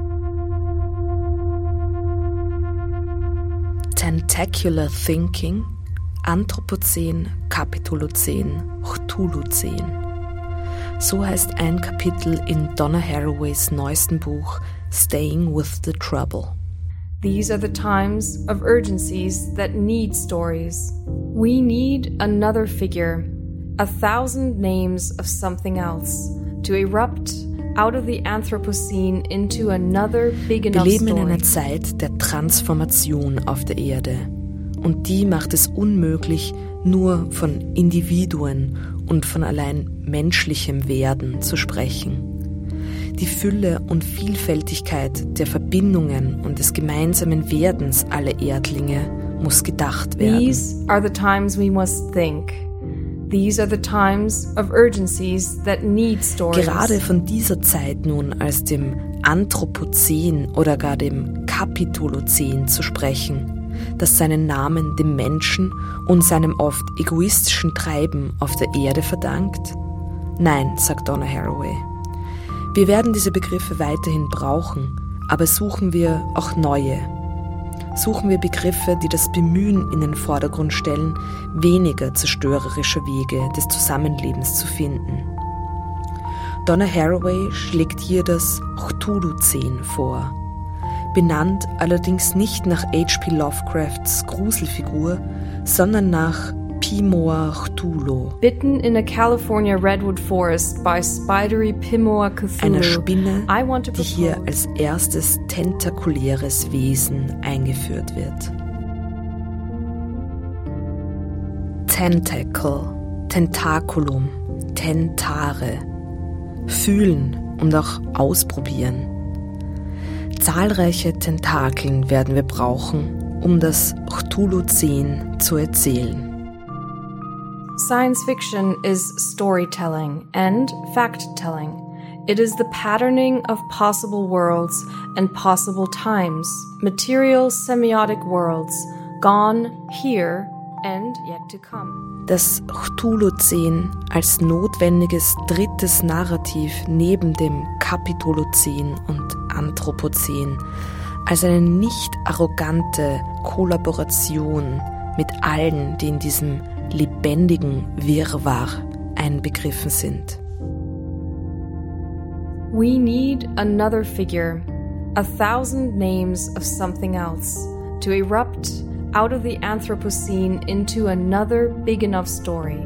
Tentacular Thinking, Anthropozän, Kapitolozän, Cthulhuzän. So heißt ein Kapitel in Donna Haraways neuestem Buch Staying with the Trouble. These are the times of urgencies that need stories. We need another figure, a thousand names of something else, to erupt out of the Anthropocene into another big enough story. Wir leben in einer Zeit der Transformation auf der Erde. Und die macht es unmöglich, nur von Individuen und von allein menschlichem Werden zu sprechen. Die Fülle und Vielfältigkeit der Verbindungen und des gemeinsamen Werdens aller Erdlinge muss gedacht werden. These are the times we must think. These are the times of urgencies that need stories. Gerade von dieser Zeit nun als dem Anthropozän oder gar dem Kapitolozän zu sprechen, das seinen Namen dem Menschen und seinem oft egoistischen Treiben auf der Erde verdankt? Nein, sagt Donna Haraway. Wir werden diese Begriffe weiterhin brauchen, aber suchen wir auch neue. Suchen wir Begriffe, die das Bemühen in den Vordergrund stellen, weniger zerstörerische Wege des Zusammenlebens zu finden. Donna Haraway schlägt hier das Cthulhuzän vor. benannt allerdings nicht nach H P Lovecrafts Gruselfigur, sondern nach Pimoa Cthulhu. Bitten in a California redwood forest by spidery Pimoa Cthulhu. Einer Spinne, die hier als erstes tentakuläres Wesen eingeführt wird. Tentacle, Tentaculum, Tentare. Fühlen und auch ausprobieren. Zahlreiche Tentakeln werden wir brauchen, um das Cthulhu-Zehn zu erzählen. Science fiction is storytelling and fact-telling. It is the patterning of possible worlds and possible times, material semiotic worlds, gone, here and yet to come. Das Cthulhu-Zehn als notwendiges drittes Narrativ neben dem Kapitolozän und Anthropozän, als eine nicht arrogante Kollaboration mit allen, die in diesem lebendigen Wirrwarr einbegriffen sind. We need another figure, a thousand names of something else, to erupt out of the Anthropocene into another big enough story.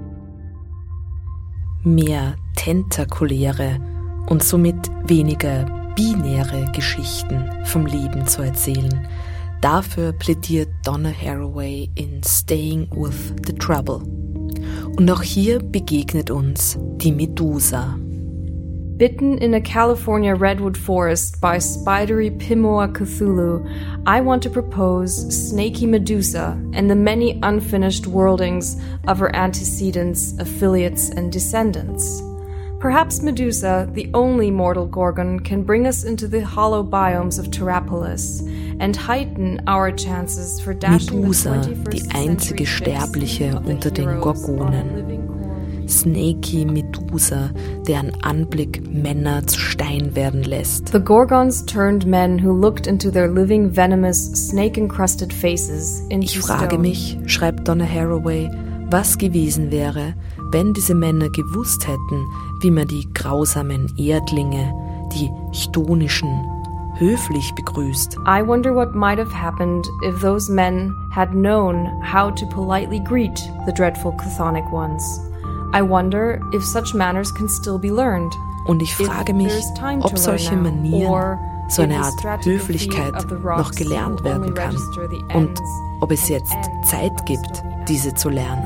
Mehr tentakuläre und somit weniger binäre Geschichten vom Leben zu erzählen. Dafür plädiert Donna Haraway in Staying with the Trouble. Und auch hier begegnet uns die Medusa. Bitten in a California redwood forest by spidery Pimoa Cthulhu, I want to propose Snaky Medusa and the many unfinished worldings of her antecedents, affiliates, and descendants. Perhaps Medusa, the only mortal Gorgon, can bring us into the hollow biomes of Terrapolis and heighten our chances for dashing Medusa, the twenty-first die einzige century Sterbliche of the unter den heroes on Gorgonen. a living core. Snaky Medusa, deren Anblick Männer zu Stein werden lässt. The Gorgons turned men who looked into their living venomous, snake-encrusted faces into Ich frage stone. mich, schreibt Donna Haraway, was gewesen wäre, wenn diese Männer gewusst hätten, wie man die grausamen Erdlinge, die chthonischen, höflich begrüßt. I wonder what might have happened if those men had known how to politely greet the dreadful chthonic ones. I wonder if such manners can still be learned. Und ich frage mich, ob solche Manieren, so eine Art Höflichkeit, noch gelernt werden kann und ob es jetzt Zeit gibt, diese zu lernen.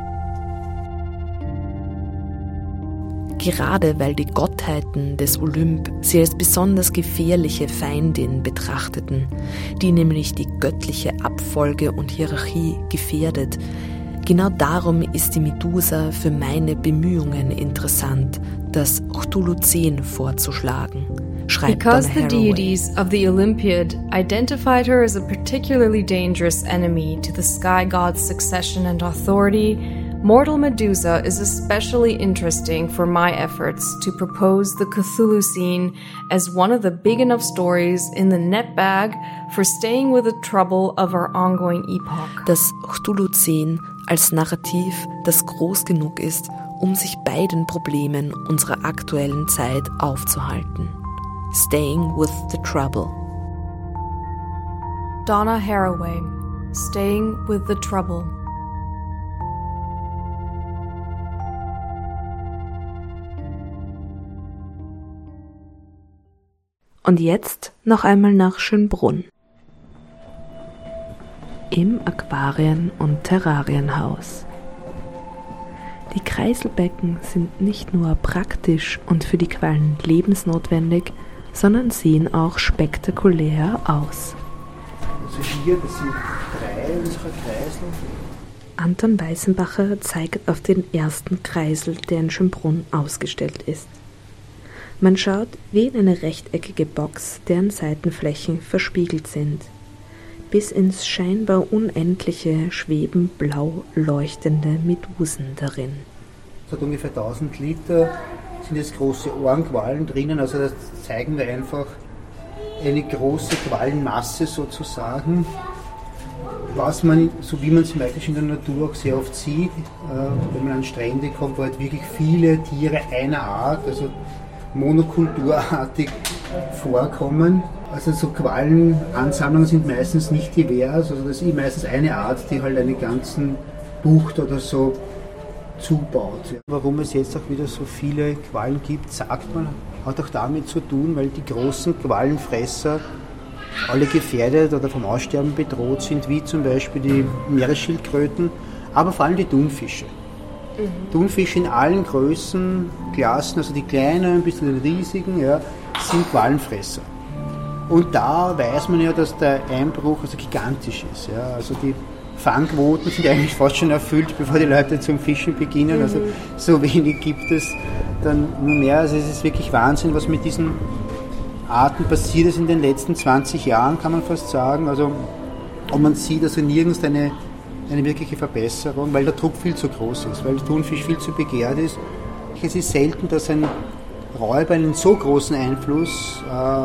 Gerade weil die Gottheiten des Olymp sie als besonders gefährliche Feindin betrachteten, die nämlich die göttliche Abfolge und Hierarchie gefährdet, genau darum ist die Medusa für meine Bemühungen interessant, das Cthulhu-Zehn vorzuschlagen, schreibt Because Donna the Haraway. deities of the Olympiad identified her as a particularly dangerous enemy to the sky god's succession and authority, mortal Medusa is especially interesting for my efforts to propose the Cthulhu scene as one of the big enough stories in the net bag for staying with the trouble of our ongoing epoch. Das Cthulhu-Zehn als Narrativ, das groß genug ist, um sich bei den Problemen unserer aktuellen Zeit aufzuhalten. Staying with the Trouble. Donna Haraway, Staying with the Trouble. Und jetzt noch einmal nach Schönbrunn. Im Aquarien- und Terrarienhaus. Die Kreiselbecken sind nicht nur praktisch und für die Quallen lebensnotwendig, sondern sehen auch spektakulär aus. Also hier, das sind drei unserer Kreisel. Anton Weißenbacher zeigt auf den ersten Kreisel, der in Schönbrunn ausgestellt ist. Man schaut wie in eine rechteckige Box, deren Seitenflächen verspiegelt sind. Bis ins scheinbar Unendliche schweben blau leuchtende Medusen darin. Es hat ungefähr tausend Liter, sind jetzt große Ohrenquallen drinnen, also das zeigen wir einfach eine große Quallenmasse sozusagen, was man, so wie man es meistens in der Natur auch sehr oft sieht, äh, wenn man an Strände kommt, wo halt wirklich viele Tiere einer Art, also monokulturartig vorkommen. Also so Quallenansammlungen sind meistens nicht divers, also das ist meistens eine Art, die halt einen ganzen Bucht oder so zubaut. Warum es jetzt auch wieder so viele Quallen gibt, sagt man, hat auch damit zu tun, weil die großen Quallenfresser alle gefährdet oder vom Aussterben bedroht sind, wie zum Beispiel die Meeresschildkröten, aber vor allem die Thunfische. Mhm. Thunfische in allen Größen, Klassen, also die kleinen bis zu den riesigen, ja, sind Quallenfresser. Und da weiß man ja, dass der Einbruch also gigantisch ist. Ja. Also die Fangquoten sind eigentlich fast schon erfüllt, bevor die Leute zum Fischen beginnen. Mhm. Also so wenig gibt es dann nur mehr. Also es ist wirklich Wahnsinn, was mit diesen Arten passiert ist in den letzten zwanzig Jahren, kann man fast sagen. Also, und man sieht also nirgends eine, eine wirkliche Verbesserung, weil der Druck viel zu groß ist, weil der Thunfisch viel zu begehrt ist. Es ist selten, dass ein Räuber einen so großen Einfluss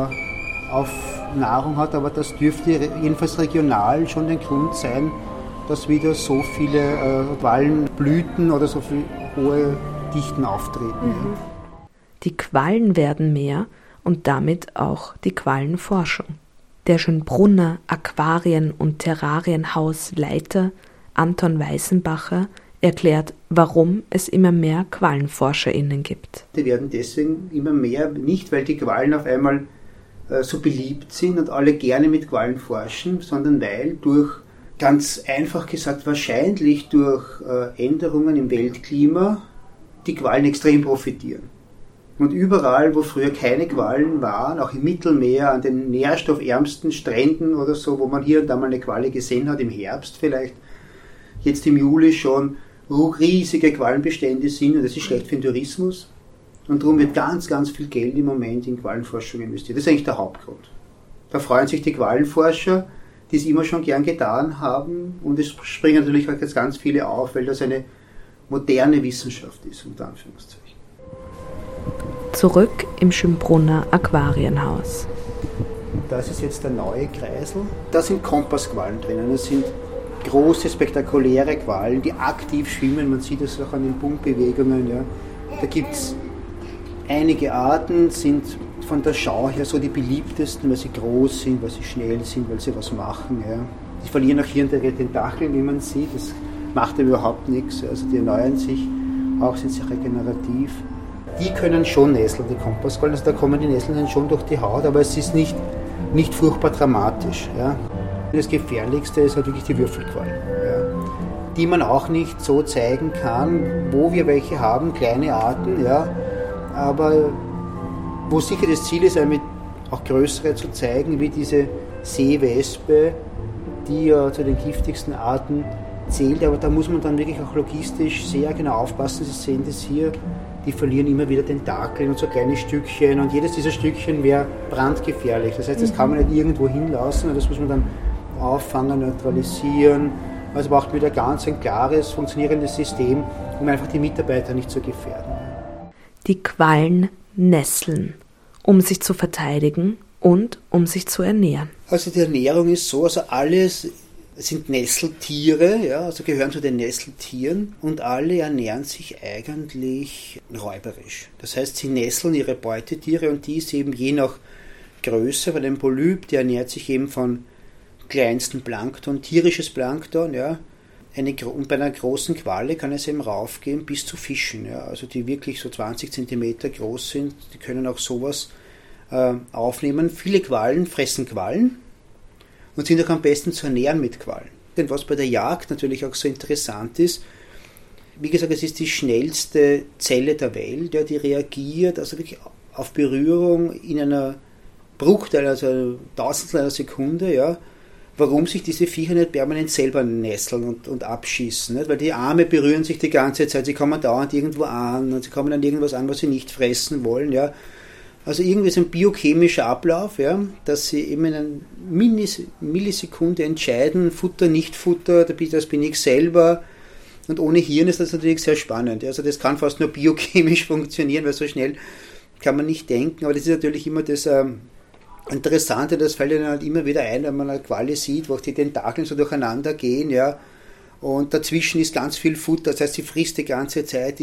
äh, auf Nahrung hat, aber das dürfte jedenfalls regional schon der Grund sein, dass wieder so viele äh, Quallenblüten oder so viele hohe Dichten auftreten. Mhm. Die Quallen werden mehr und damit auch die Quallenforschung. Der Schönbrunner Aquarien- und Terrarienhausleiter Anton Weißenbacher erklärt, warum es immer mehr QuallenforscherInnen gibt. Die werden deswegen immer mehr, nicht weil die Quallen auf einmal äh, so beliebt sind und alle gerne mit Quallen forschen, sondern weil durch, ganz einfach gesagt, wahrscheinlich durch äh, Änderungen im Weltklima die Quallen extrem profitieren. Und überall, wo früher keine Quallen waren, auch im Mittelmeer, an den nährstoffärmsten Stränden oder so, wo man hier und da mal eine Qualle gesehen hat, im Herbst vielleicht, jetzt im Juli schon, wo riesige Quallenbestände sind, und das ist schlecht für den Tourismus. Und darum wird ganz, ganz viel Geld im Moment in Quallenforschung investiert. Das ist eigentlich der Hauptgrund. Da freuen sich die Quallenforscher, die es immer schon gern getan haben, und es springen natürlich auch jetzt ganz viele auf, weil das eine moderne Wissenschaft ist, unter Anführungszeichen. Zurück im Schönbrunner Aquarienhaus. Das ist jetzt der neue Kreisel. Da sind Kompassquallen drinnen. Das sind große, spektakuläre Quallen, die aktiv schwimmen. Man sieht das auch an den Pumpbewegungen. Ja. Da gibt es einige Arten, sind von der Schau her so die beliebtesten, weil sie groß sind, weil sie schnell sind, weil sie was machen. Ja. Die verlieren auch hier ihre Tentakeln, wie man sieht. Das macht überhaupt nichts. Also die erneuern sich auch, sind sehr regenerativ. Die können schon nesseln, die Kompassquallen. Also da kommen die Nesseln dann schon durch die Haut, aber es ist nicht, nicht furchtbar dramatisch. Ja. Das Gefährlichste ist halt wirklich die Würfelquallen, ja, die man auch nicht so zeigen kann, wo wir welche haben, kleine Arten, ja, aber wo sicher das Ziel ist, damit auch größere zu zeigen, wie diese Seewespe, die ja zu den giftigsten Arten zählt, aber da muss man dann wirklich auch logistisch sehr genau aufpassen. Sie sehen das hier, die verlieren immer wieder Tentakeln und so kleine Stückchen, und jedes dieser Stückchen wäre brandgefährlich. Das heißt, das kann man nicht irgendwo hinlassen, und das muss man dann auffangen, neutralisieren. Also braucht wieder ganz ein klares, funktionierendes System, um einfach die Mitarbeiter nicht zu gefährden. Die Quallen nesseln, um sich zu verteidigen und um sich zu ernähren. Also die Ernährung ist so, also alles sind Nesseltiere, ja, also gehören zu den Nesseltieren, und alle ernähren sich eigentlich räuberisch. Das heißt, sie nesseln ihre Beutetiere, und die ist eben je nach Größe, weil ein Polyp, der ernährt sich eben von kleinsten Plankton, tierisches Plankton, ja. Eine, und bei einer großen Qualle kann es eben raufgehen bis zu Fischen, ja, also die wirklich so zwanzig Zentimeter groß sind, die können auch sowas äh, aufnehmen. Viele Quallen fressen Quallen und sind auch am besten zu ernähren mit Quallen. Denn was bei der Jagd natürlich auch so interessant ist, wie gesagt, es ist die schnellste Zelle der Welt, ja, die reagiert also wirklich auf Berührung in einer Bruchteil, also Tausendstel einer Sekunde, ja. Warum sich diese Viecher nicht permanent selber nesseln und, und abschießen, nicht? Weil die Arme berühren sich die ganze Zeit, sie kommen dauernd irgendwo an und sie kommen an irgendwas an, was sie nicht fressen wollen, ja. Also irgendwie ist ein biochemischer Ablauf, ja, dass sie eben in einer Millisekunde entscheiden, Futter, nicht Futter, das bin ich selber, und ohne Hirn ist das natürlich sehr spannend. Ja. Also das kann fast nur biochemisch funktionieren, weil so schnell kann man nicht denken, aber das ist natürlich immer das ähm, Interessante, das fällt dann halt immer wieder ein, wenn man eine Qualle sieht, wo die Tentakeln so durcheinander gehen, ja, und dazwischen ist ganz viel Futter, das heißt, sie frisst die ganze Zeit, die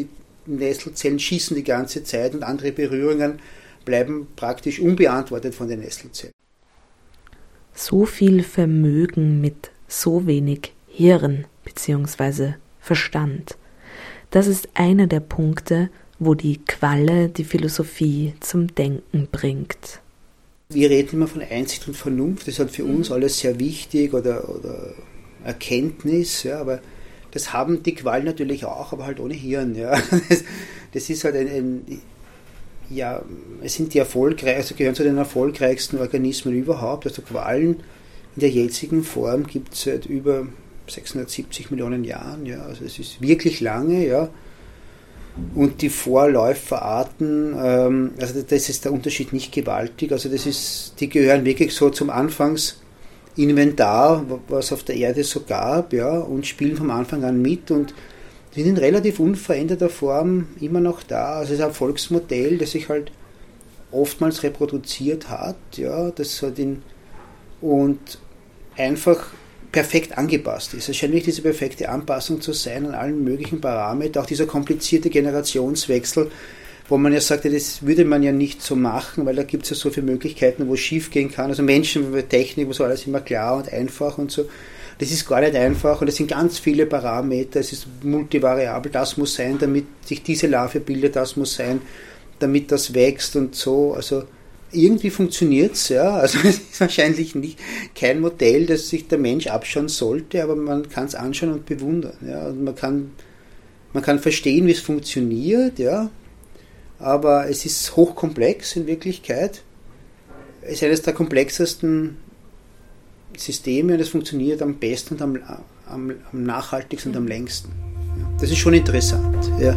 Nesselzellen schießen die ganze Zeit und andere Berührungen bleiben praktisch unbeantwortet von den Nesselzellen. So viel Vermögen mit so wenig Hirn bzw. Verstand. Das ist einer der Punkte, wo die Qualle die Philosophie zum Denken bringt. Wir reden immer von Einsicht und Vernunft, das ist halt für uns alles sehr wichtig oder, oder Erkenntnis, ja, aber das haben die Quallen natürlich auch, aber halt ohne Hirn. Ja. Das, das ist halt ein, ein ja, es sind die erfolgreich, also gehören zu den erfolgreichsten Organismen überhaupt. Also Quallen in der jetzigen Form gibt es seit über sechshundertsiebzig Millionen Jahren. Ja. Also es ist wirklich lange, ja. Und die Vorläuferarten, ähm, also das ist der Unterschied nicht gewaltig. Also das ist, die gehören wirklich so zum Anfangsinventar, was auf der Erde so gab, ja, und spielen vom Anfang an mit und sind in relativ unveränderter Form immer noch da. Also es ist ein Volksmodell, das sich halt oftmals reproduziert hat, ja, das hat in, und einfach perfekt angepasst ist. Es scheint nicht diese perfekte Anpassung zu sein an allen möglichen Parametern, auch dieser komplizierte Generationswechsel, wo man ja sagte, das würde man ja nicht so machen, weil da gibt es ja so viele Möglichkeiten, wo es schief gehen kann. Also Menschen, Technik, wo so alles immer klar und einfach und so. Das ist gar nicht einfach und es sind ganz viele Parameter, es ist multivariabel, das muss sein, damit sich diese Larve bildet, das muss sein, damit das wächst und so. Also irgendwie funktioniert es, ja. Also es ist wahrscheinlich nicht kein Modell, das sich der Mensch abschauen sollte, aber man kann es anschauen und bewundern. Ja. Und man kann, man kann verstehen, wie es funktioniert, ja. Aber es ist hochkomplex in Wirklichkeit. Es ist eines der komplexesten Systeme und es funktioniert am besten und am, am, am nachhaltigsten und am längsten. Ja. Das ist schon interessant, ja.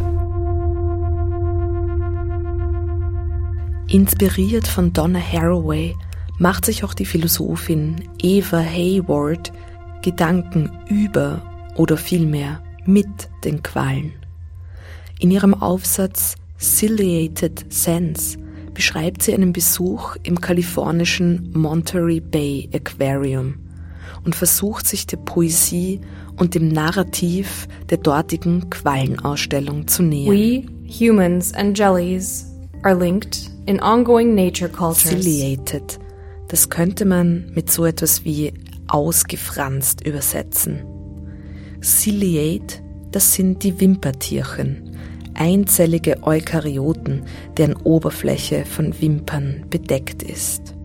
Inspiriert von Donna Haraway macht sich auch die Philosophin Eva Hayward Gedanken über oder vielmehr mit den Quallen. In ihrem Aufsatz Ciliated Sense beschreibt sie einen Besuch im kalifornischen Monterey Bay Aquarium und versucht sich der Poesie und dem Narrativ der dortigen Quallenausstellung zu nähern. We, humans and jellies, are linked in ongoing nature cultures. Ciliated, das könnte man mit so etwas wie ausgefranst übersetzen. Ciliate, das sind die Wimpertierchen, einzellige Eukaryoten, deren Oberfläche von Wimpern bedeckt ist.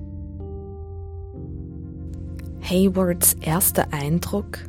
Haywards erster Eindruck: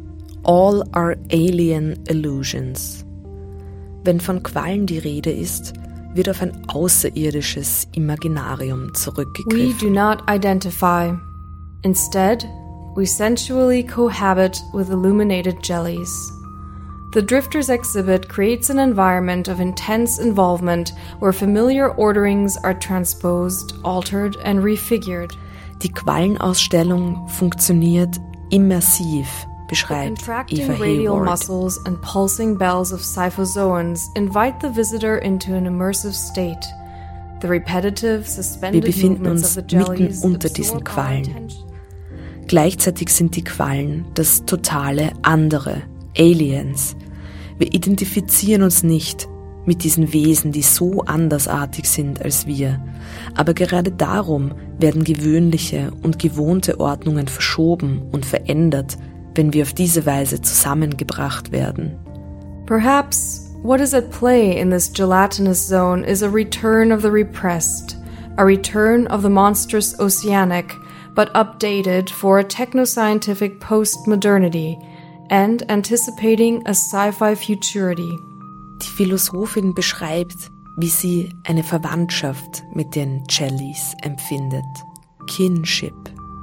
All are alien illusions. Wenn von Quallen die Rede ist, wird auf ein außerirdisches Imaginarium zurückgegriffen. We do not identify. Instead, we sensually cohabit with illuminated jellies. The Drifters exhibit creates an environment of intense involvement where familiar orderings are transposed, altered and refigured. Die Quallenausstellung funktioniert immersiv, beschreibt Eva radial Hayward. Muscles and pulsing bells of cyphozoans invite the visitor into an immersive state. The repetitive, suspended Wir befinden movements uns of the mitten jellies unter diesen absorb our Quallen. attention. Gleichzeitig sind die Quallen das totale andere, Aliens. Wir identifizieren uns nicht mit diesen Wesen, die so andersartig sind als wir. Aber gerade darum werden gewöhnliche und gewohnte Ordnungen verschoben und verändert, wenn wir auf diese Weise zusammengebracht werden. Perhaps what is at play in this gelatinous zone is a return of the repressed, a return of the monstrous oceanic, but updated for a technoscientific post-modernity and anticipating a sci-fi futurity. Die Philosophin beschreibt, wie sie eine Verwandtschaft mit den Jellies empfindet. Kinship.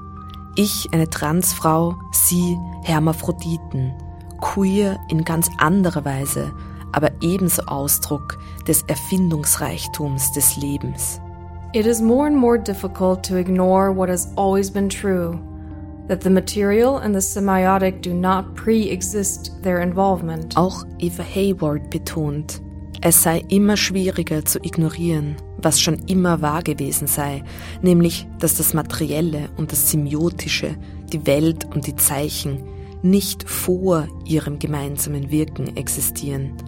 Ich eine Transfrau, sie Hermaphroditen. Queer in ganz anderer Weise, aber ebenso Ausdruck des Erfindungsreichtums des Lebens. It is more and more difficult to ignore what has always been true, that the material and the semiotic do not pre-exist their involvement. Auch Eva Hayward betont, es sei immer schwieriger zu ignorieren, was schon immer wahr gewesen sei, nämlich, dass das Materielle und das Semiotische, die Welt und die Zeichen nicht vor ihrem gemeinsamen Wirken existieren.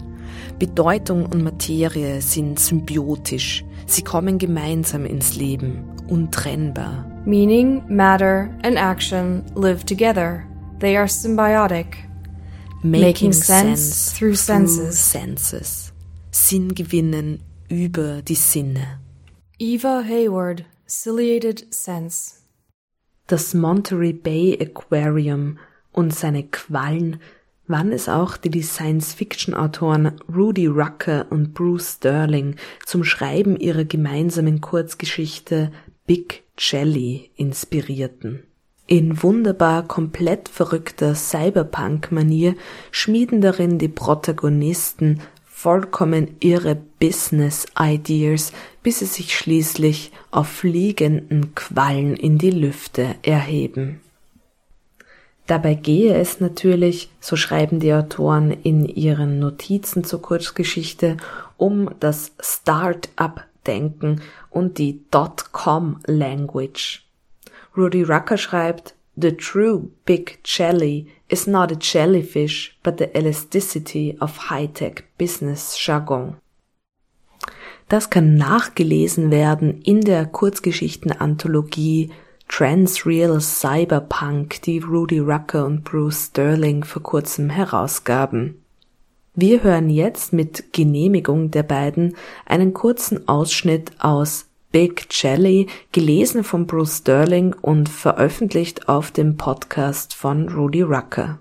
Bedeutung und Materie sind symbiotisch. Sie kommen gemeinsam ins Leben, untrennbar. Meaning, matter, and action live together. They are symbiotic. Making, Making sense, sense through senses. Through senses. Sinn gewinnen über die Sinne. Eva Hayward, Ciliated Sense. Das Monterey Bay Aquarium und seine Quallen waren es auch, die die Science-Fiction-Autoren Rudy Rucker und Bruce Sterling zum Schreiben ihrer gemeinsamen Kurzgeschichte Big Jelly inspirierten. In wunderbar komplett verrückter Cyberpunk-Manier schmieden darin die Protagonisten vollkommen irre Business-Ideas, bis sie sich schließlich auf fliegenden Quallen in die Lüfte erheben. Dabei gehe es natürlich, so schreiben die Autoren in ihren Notizen zur Kurzgeschichte, um das Start-up-Denken und die Dot-com-Language. Rudy Rucker schreibt, "The true Big Jelly is not a jellyfish, but the elasticity of high-tech business jargon." Das kann nachgelesen werden in der Kurzgeschichten-Anthologie Transreal Cyberpunk, die Rudy Rucker und Bruce Sterling vor kurzem herausgaben. Wir hören jetzt mit Genehmigung der beiden einen kurzen Ausschnitt aus Big Jelly, gelesen von Bruce Sterling und veröffentlicht auf dem Podcast von Rudy Rucker.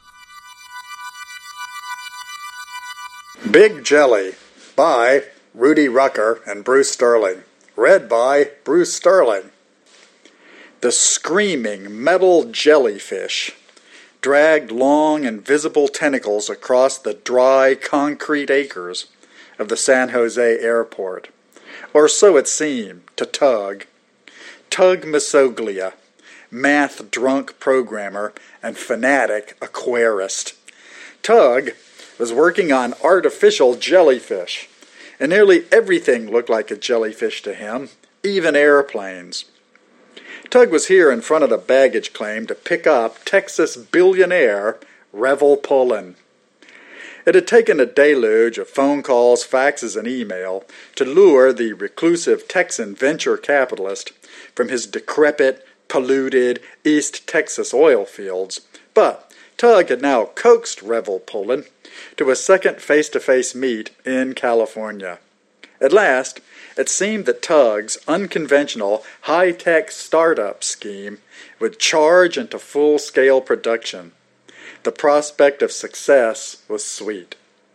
Big Jelly by Rudy Rucker and Bruce Sterling. Read by Bruce Sterling. The screaming metal jellyfish dragged long invisible tentacles across the dry concrete acres of the San Jose airport. Or so it seemed to Tug. Tug Masoglia, math-drunk programmer and fanatic aquarist. Tug was working on artificial jellyfish, and nearly everything looked like a jellyfish to him, even airplanes. Tug was here in front of the baggage claim to pick up Texas billionaire Revel Pullen. It had taken a deluge of phone calls, faxes, and email to lure the reclusive Texan venture capitalist from his decrepit, polluted East Texas oil fields, but Tug had now coaxed Revel Pullen to a second face-to-face meet in California. At last, it seemed that Tug's unconventional high-tech startup scheme would charge into full-scale production. The prospect of success was sweet.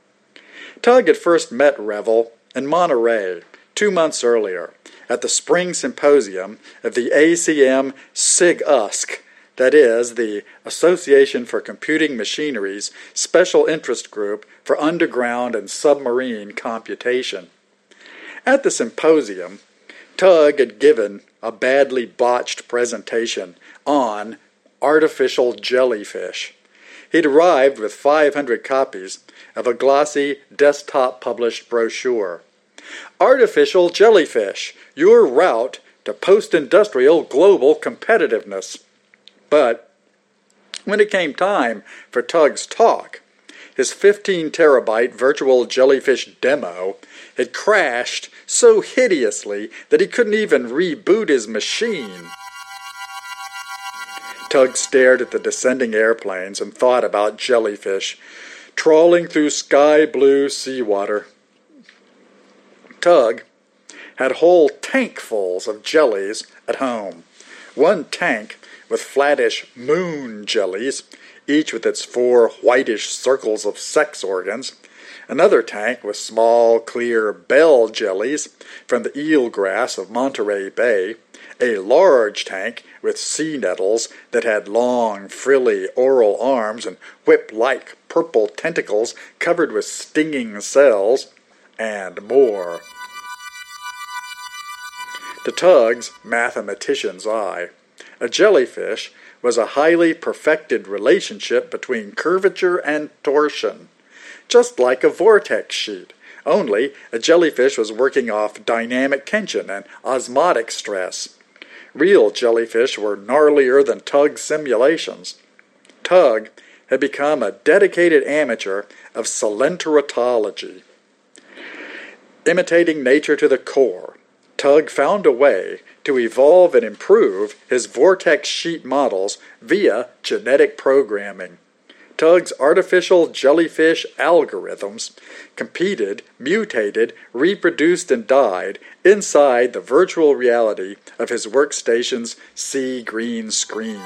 Tug had first met Revel in Monterey two months earlier at the spring symposium of the A C M SIG-USC, that is, the Association for Computing Machinery's special interest group for underground and submarine computation. At the symposium, Tug had given a badly botched presentation on artificial jellyfish. He'd arrived with five hundred copies of a glossy desktop-published brochure. Artificial Jellyfish, Your Route to Post-Industrial Global Competitiveness. But when it came time for Tug's talk, his fifteen terabyte virtual jellyfish demo had crashed so hideously that he couldn't even reboot his machine. Tug stared at the descending airplanes and thought about jellyfish trawling through sky-blue seawater. Tug had whole tankfuls of jellies at home. One tank with flattish moon jellies, each with its four whitish circles of sex organs. Another tank with small, clear bell jellies from the eelgrass of Monterey Bay. A large tank with sea nettles that had long, frilly oral arms and whip-like purple tentacles covered with stinging cells, and more. To Tug's mathematician's eye, a jellyfish was a highly perfected relationship between curvature and torsion, just like a vortex sheet, only a jellyfish was working off dynamic tension and osmotic stress. Real jellyfish were gnarlier than Tug's simulations. Tug had become a dedicated amateur of coelenterology. Imitating nature to the core, Tug found a way to evolve and improve his vortex sheet models via genetic programming. Tug's artificial jellyfish algorithms competed, mutated, reproduced, and died inside the virtual reality of his workstation's sea green screen.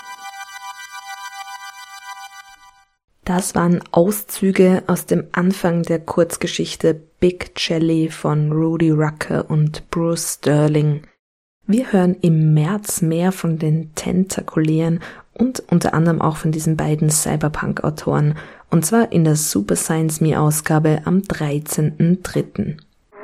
Das waren Auszüge aus dem Anfang der Kurzgeschichte Big Jelly von Rudy Rucker und Bruce Sterling. Wir hören im März mehr von den Tentakulären und unter anderem auch von diesen beiden Cyberpunk-Autoren, und zwar in der Super Science Me-Ausgabe am dreizehnten dritten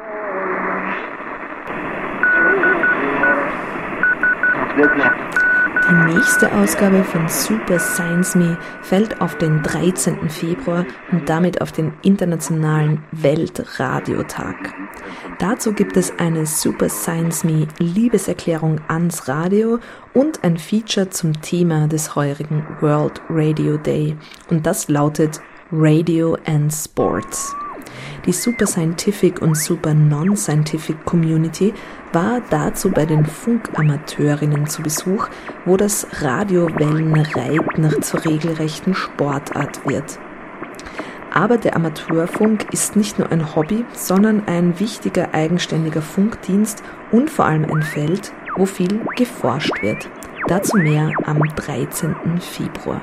Die nächste Ausgabe von Super Science Me fällt auf den dreizehnten Februar und damit auf den Internationalen Weltradiotag. Dazu gibt es eine Super Science Me Liebeserklärung ans Radio und ein Feature zum Thema des heurigen World Radio Day, und das lautet Radio and Sports. Die Super Scientific und Super Non-Scientific Community war dazu bei den Funkamateurinnen zu Besuch, wo das Radiowellenreiten zur regelrechten Sportart wird. Aber der Amateurfunk ist nicht nur ein Hobby, sondern ein wichtiger eigenständiger Funkdienst und vor allem ein Feld, wo viel geforscht wird. Dazu mehr am dreizehnten Februar.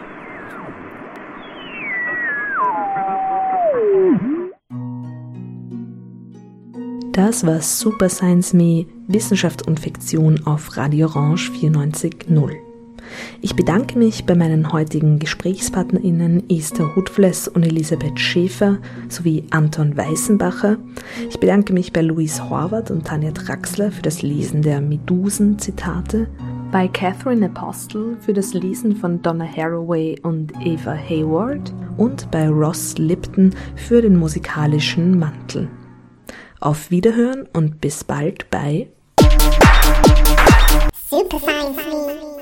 Das war Super Science Me, Wissenschaft und Fiktion auf Radio Orange vierundneunzig Komma null. Ich bedanke mich bei meinen heutigen GesprächspartnerInnen Esther Hutfless und Elisabeth Schäfer sowie Anton Weißenbacher. Ich bedanke mich bei Louise Horvath und Tanja Draxler für das Lesen der Medusen-Zitate, bei Catherine Apostle für das Lesen von Donna Haraway und Eva Hayward und bei Ross Lipton für den musikalischen Mantel. Auf Wiederhören und bis bald bei Super Science Me.